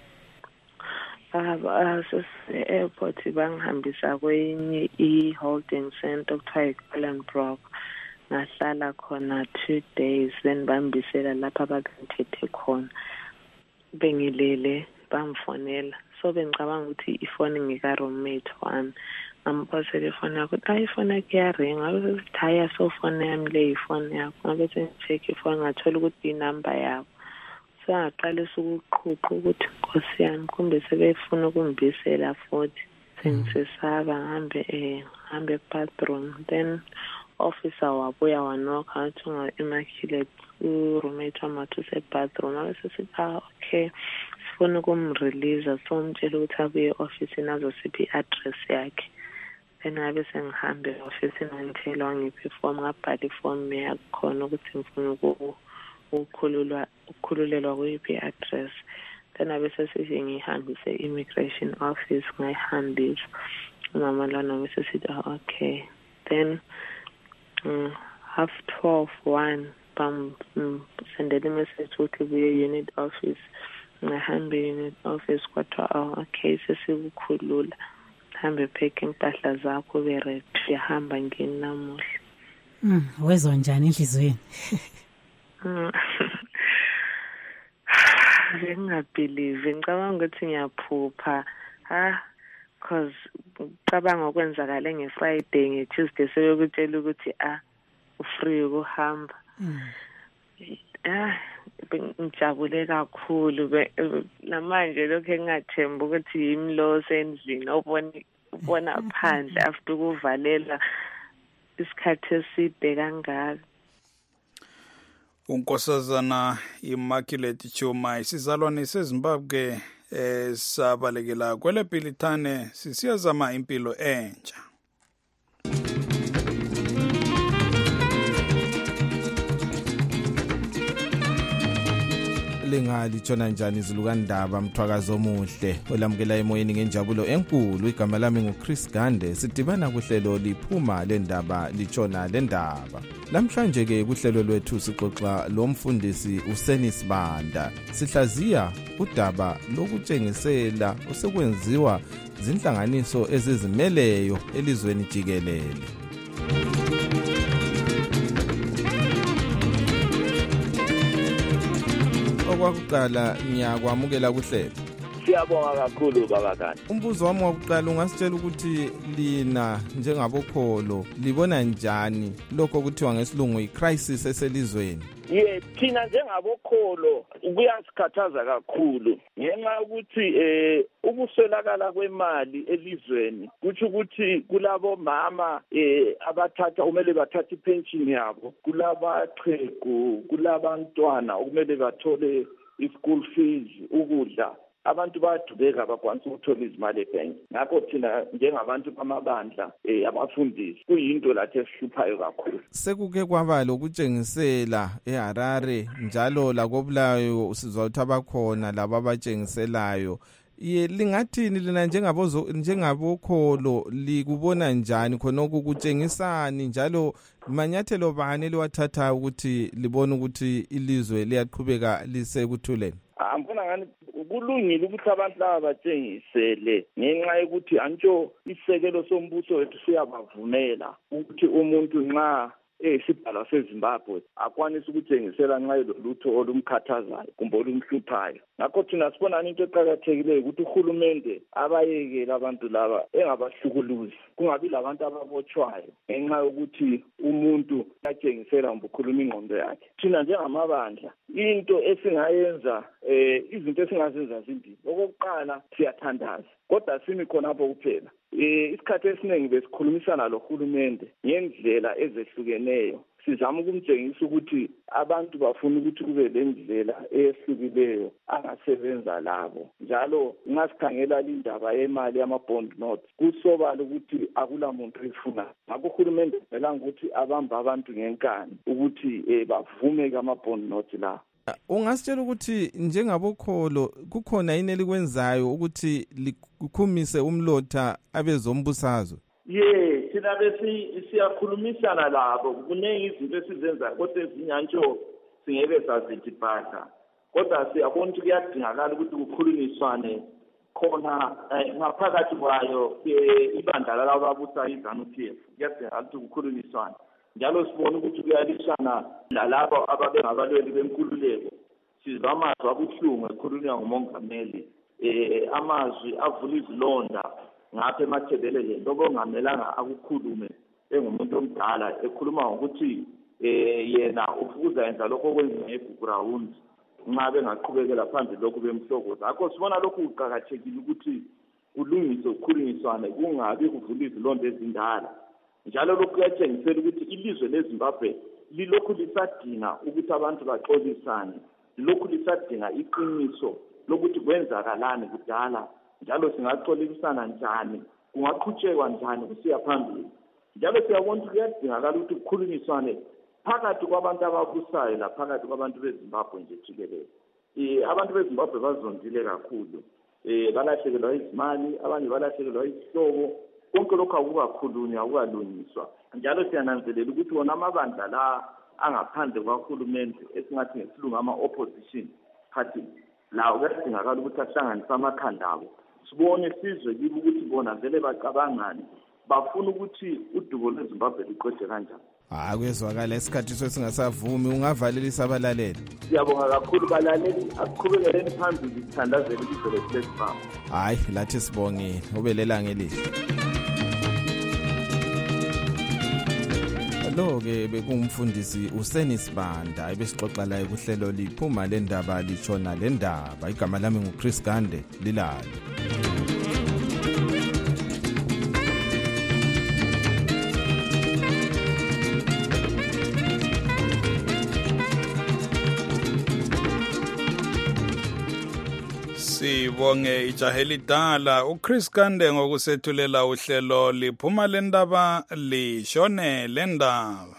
Ah airport bangihambisa kwenye i-holding center okuthiwa i-Collenbrook ngahlala khona two days then bambisela lapha abangithethe khona bengilele bamfonela. So bengicabanga ukuthi ifoni ngika-roommate wami amphosele ifoni yakho ukuthi ayifoni yakhe iyaringa ngabe sesithaya so foni yami le ifoni yakho ngabe sengicheck ifoni ngathola ukuthi inumber yakho. So ngaqalisa ukuqhuqa ukuthi nkosi yami kumbe sebefuna ukumbisela futhi sengisesaba ngihambe eh ngihambe e-bathroom then officer wabuya wanokha athi unga-Immaculate u-roommate wami athi use-bathroom ngabe sesithi ah okay sifuna ukumreleasa so umtshela ukuthi abuye e-ofisini azosipha i-address yakhe. Then ngabe sengihambe e-ofisini ngitshela wangipha ifomu ngabhala ifomu yakhona ukuthi ngifuna ukukhululwa ukukhululelwa kuyiphi i-address. Then abe sesithi ngihambise immigration office ngayihambisa umama lona bese sithi ah okay then um, half twelve one bam um, sendele message ukuthi buye unit office ngahambe unit office kwathiwa oh okay sesikukhulula hambe pheke impahla zakho be ready yahamba ngini namuhla. Mm wezwa njani enhlizweni? Ngingabelieve ngicabanga ukuthi ngiyaphupha ha cause cabanga okwenzakala ngeFriday ngeTuesday sebekutshela ukuthi ah ufree ukuhamba. ah ngijabule kakhulu namanje lokho engathemba ukuthi yimi lo sendlini obona ubona phandle after ukuvalela isikhathi eside kangaka. Unkosazana Immaculate Chuma isizalwane seZimbabwe eh sabalekela kwele Pilitane sisiyazama impilo entsha. Lingali tshona njani izilukandaba mthwakazo omuhle olamukela emoyeni ngenjabulo enkulu. Igama lami nguChris Gande. Sidibana kuhlelo liphuma lendaba litshona lendaba. Lamhlanje ke kuhlelo lwethu sixoxa lo mfundisi uSenis Banda. Sihlaziya udaba lokutshengisela osekwenziwa zinhlanganiso ezizimeleyo elizweni jikelele. Okwakuqala ngiyakwamukela kuhlelo. Siyabonga kakhulu baba Gande. Umbuzo wami wokuqala ungasitshela ukuthi lina njengabokholo libona njani lokho kuthiwa ngesilungu icrisis eselizweni? Ye thina njengabokholo kuyasikhathaza kakhulu ngenxa yokuthi eh ukuswelakala kwemali elizweni kuthi ukuthi kulabo mama eh abathatha umele bathathe ipension yabo, kulabaqhegu, kulabantwana okumele bathole i-school fees, ukudla. Abantu bayadubeka abakwanisa ukuthola izimali ebhenki. Ngakho thina njengabantu bamabandla eh abafundisi kuyinto lathi esihluphayo kakhulu. Sekuke kwaba lokutshengisela eHarare njalo lakobulayo usizwa ukuthi abakhona laba abatshengiselayo. Ye lingathini lina njengabozo njengabokholo likubona njani khona ukukutshengisani njalo manyathelo bani liwathatha ukuthi libone ukuthi ilizwe liyaqhubeka lisekuthuleni? Angibona ngani kulungile ukuthi abantu laba batshengisele ngenxa yokuthi antsho isekelo sombuso wethu siyabavumela ukuthi umuntu nxa esibhala seZimbabwe akwanisa ukutshengisela nxa elolutho olumkhathazayo kumbe olumhluphayo. Ngakho thina sibona into eqhakathekileyo ukuthi uhulumende abayekele abantu laba engabahlukuluzi, kungabi labantu ababotshwayo ngenxa yokuthi umuntu atshengisela ngokukhuluma ingqondo yakhe. Thina njengamabandla into esingayenza eh izinto esingazenza zimbili. Okokuqala siyathandaza kodwa simi khonapho kuphela. Eh isikhathi esiningi besikhulumisana lohulumende ngendlela ezehlukeneyo. Sizama ukumtshengisa ukuthi abantu bafuna ukuthi kube lendlela ehlukileyo angasebenza labo. Njalo ngasikhangela indaba yemali yama-bond notes kusobala ukuthi akula muntu efuna. Ngakho uhulumende ucelanga ukuthi abamba abantu ngenkani ukuthi eh bavume ama-bond notes la. Ungasitshela ukuthi njengabokholo kukhona yini elikwenzayo ukuthi likukhumise umlotha abezombusazwe? Ye thina bese siyakhulumisana labo kuningi izinto esizenza kodwa ezinyantsho singeke sazithi bhaka. Kodwa siyabona ukuthi kuyadingakala ukuthi kukhulunyiswane khona ngaphakathi kwayo ibandla lababusa iZANU-P F. Kuyadingakala ukuthi kukhulunyiswane. Njalo sibona ukuthi kuyalishana lalabo ababengabalweli benkululeko. Sizwa amazwi abuhlungu ekhulunywa ngumongameli eh amazwi avula izilonda ngapha emathebelele lokho ngamelanga akukhulume engumuntu omdala ekhuluma ngokuthi eh yena ufuza yenza lokho kwenziwa ngeground nxa bengaqhubekela phambili lokho bemhlokoza. Ngakho sibona lokhu kuqhakathekile ukuthi ulungise ukukhulunyiswane kungabi kuvula izilonda ezindala. Njalo lokhu kuyatshengisela ukuthi ilizwe leZimbabwe lilokhu lisadinga ukuthi abantu baxolisane, lokhu lisadinga iqiniso lokuthi kwenzakalani kudala, njalo singaxolisana njani, kungaqhutshekwa njani kusiya phambili. Njalo siyabona ukuthi kuyadingakala ukuthi kukhulunyiswane phakathi kwabantu ababusayo la phakathi kwabantu beZimbabwe nje jikelele. Eh abantu beZimbabwe bazondile kakhulu. Eh balahlekelwa izimali, abanye balahlekelwa izihlobo. Konke lokho akukakhulunywa akukalungiswa. Njalo siyananzelela ukuthi wona amabandla la angaphandle kwahulumende esingathi ngesilungu ama-opposition khathi lawo kuyadingakala ukuthi ahlanganise amakhanda abo. Sibone sizwe kibo ukuthi bona vele bacabangani, bafuna ukuthi udubo lweZimbabwe liqede kanjani. Ah kuyezwakala isikhathi sesingasavumi, ungavalelisa abalaleli. Siyabonga kakhulu balaleli, akuqhubekele phambili sithandazele izwe leZimbabwe. Hayi lathi sibonge ubelelanga elihle. lo ke bekungumfundisi uSenis Banda ebesixoxa la kuhlelo liphuma lendaba lichona lendaba. Igama lami nguChris Gande lilali. Sibonge ijaheli dala uChris Gande ngokusethulela uhlelo liphuma lendaba lishone lendaba.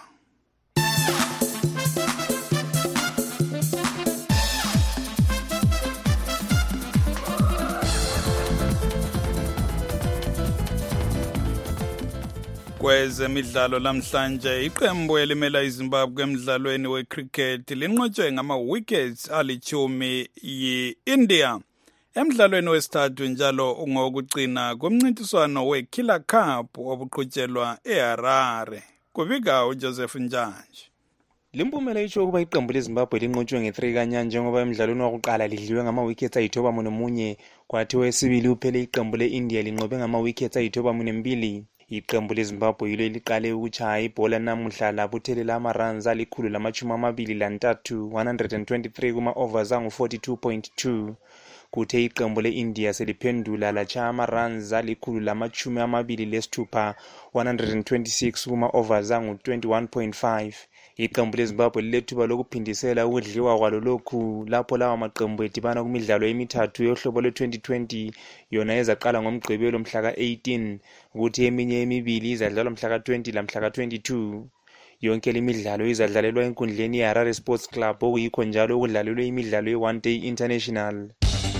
Kwezemidlalo lamhlanje iqembu elimela iZimbabwe emidlalweni wecricket linqotshwe ngama-wickets alichumi yi-India. Emidlalweni wesithathu njalo ungokugcina kumncintiswano weKiller Cup obuqhutshelwa eHarare. Kubika uJoseph Njanje. Limpumela itsho ukuba iqembu leZimbabwe linqotshwe nge-three kanya njengoba emidlalweni wakuqala lidliwe ngama-wickets ayithoba nomunye, kwathi wesibili uphele iqembu le-India linqobe ngama-wickets ayithoba mbili. Iqembu leZimbabwe yilo eliqale ukutshaya ibhola namuhla labuthelela ama-runs alikhulu lamachumi amabili lantathu one hundred twenty-three kuma-overs angu-forty-two point two. Kuthe iqembu le-India seliphendula latshaya ama-runs alikhulu lamachumi amabili lesithupha one hundred twenty-six kuma-overs angu-twenty-one point five. Iqembu leZimbabwe lilethuba lokuphindisela ukudliwa kwalo lokhu lapho lawa maqembu edibana kumidlalo emithathu yohlobo lwe-twenty twenty yona ezaqala ngomgqibelo mhla ka-eighteen, kuthi eminye emibili izadlalwa mhla ka-twenty lamhla ka-twenty-two. Yonke lemidlalo izadlalelwa enkundleni yeHarare Sports Club okuyikho njalo okudlalelwe imidlalo ye-One Day International.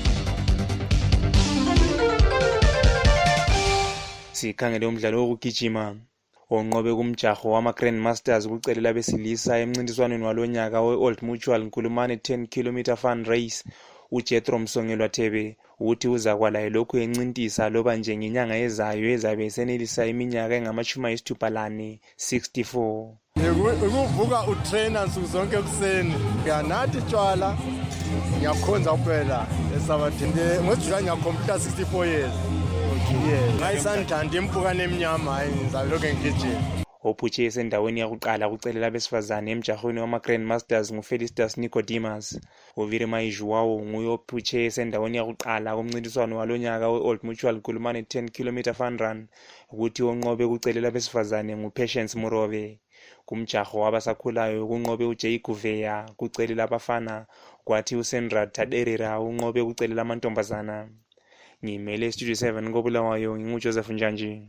Sikhangele umdlalo wokugijima. Onqobe kumjaho wama-Grand Masters kucelela besilisa emncintiswaneni walonyaka we-Old Mutual Nkulumane ten kilometer fun race, uJethro Msongelwa Thebe uthi uzakwala lokhu encintisa loba nje ngenyanga ezayo ezabe esenelisa iminyaka engamashumi ayisithupha lane sixty-four. Ukuvuka utrainer nsuku zonke ekuseni ngiyanathi tshwala ngiyakhonza kuphela esabathinde ngoJulayi ngiyakhompyutha sixty-four years. Ngayisandanda impukane eminyama hayi ngizabe lokho ngigijima. Ophutshe esendaweni yakuqala kucelela abesifazane emjahweni wama-Grand Masters nguFelicitas Nicodemus. uVirima Joao nguye ophutshe esendaweni yakuqala kumncintiswano walonyaka we-Old Mutual Nkulumane ten kilometer fun run, ukuthi onqobe kucelela abesifazane nguPatience Murobe. Kumjaho wabasakhulayo kunqobe uJay Guveya kucelela abafana, kwathi uSendra Taderera unqobe kucelela amantombazana. Ngimele Studio seven koBulawayo nginguJoseph Njanje.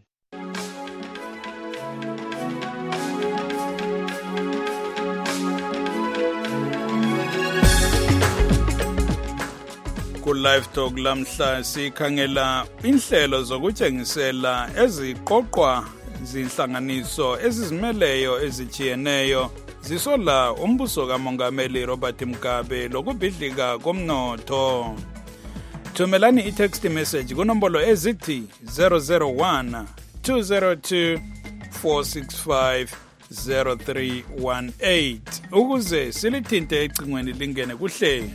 Ku live talk lamhla sikhangela inhlelo zokutshengisela eziqoqwa zinhlanganiso ezizimeleyo ezijiyeneyo zisola umbuso kaMongameli Robert Mugabe lokubhidlika komnotho. Thumelani i-text message kunombolo ezithi zero zero one two zero two four six five zero three one eight ukuze silithinte ecingweni lingene kuhlelo.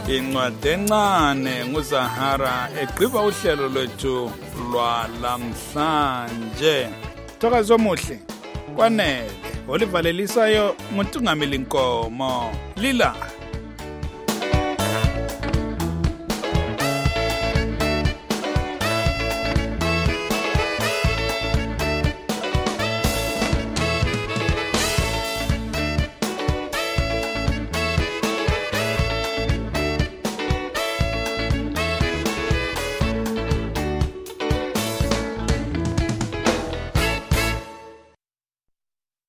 incwadi encane nguZahara egqiba uhlelo lwethu lwalamhlanje. Thokozo omuhle kwanele olivalelisayo nguNtungameli Nkomo. Lila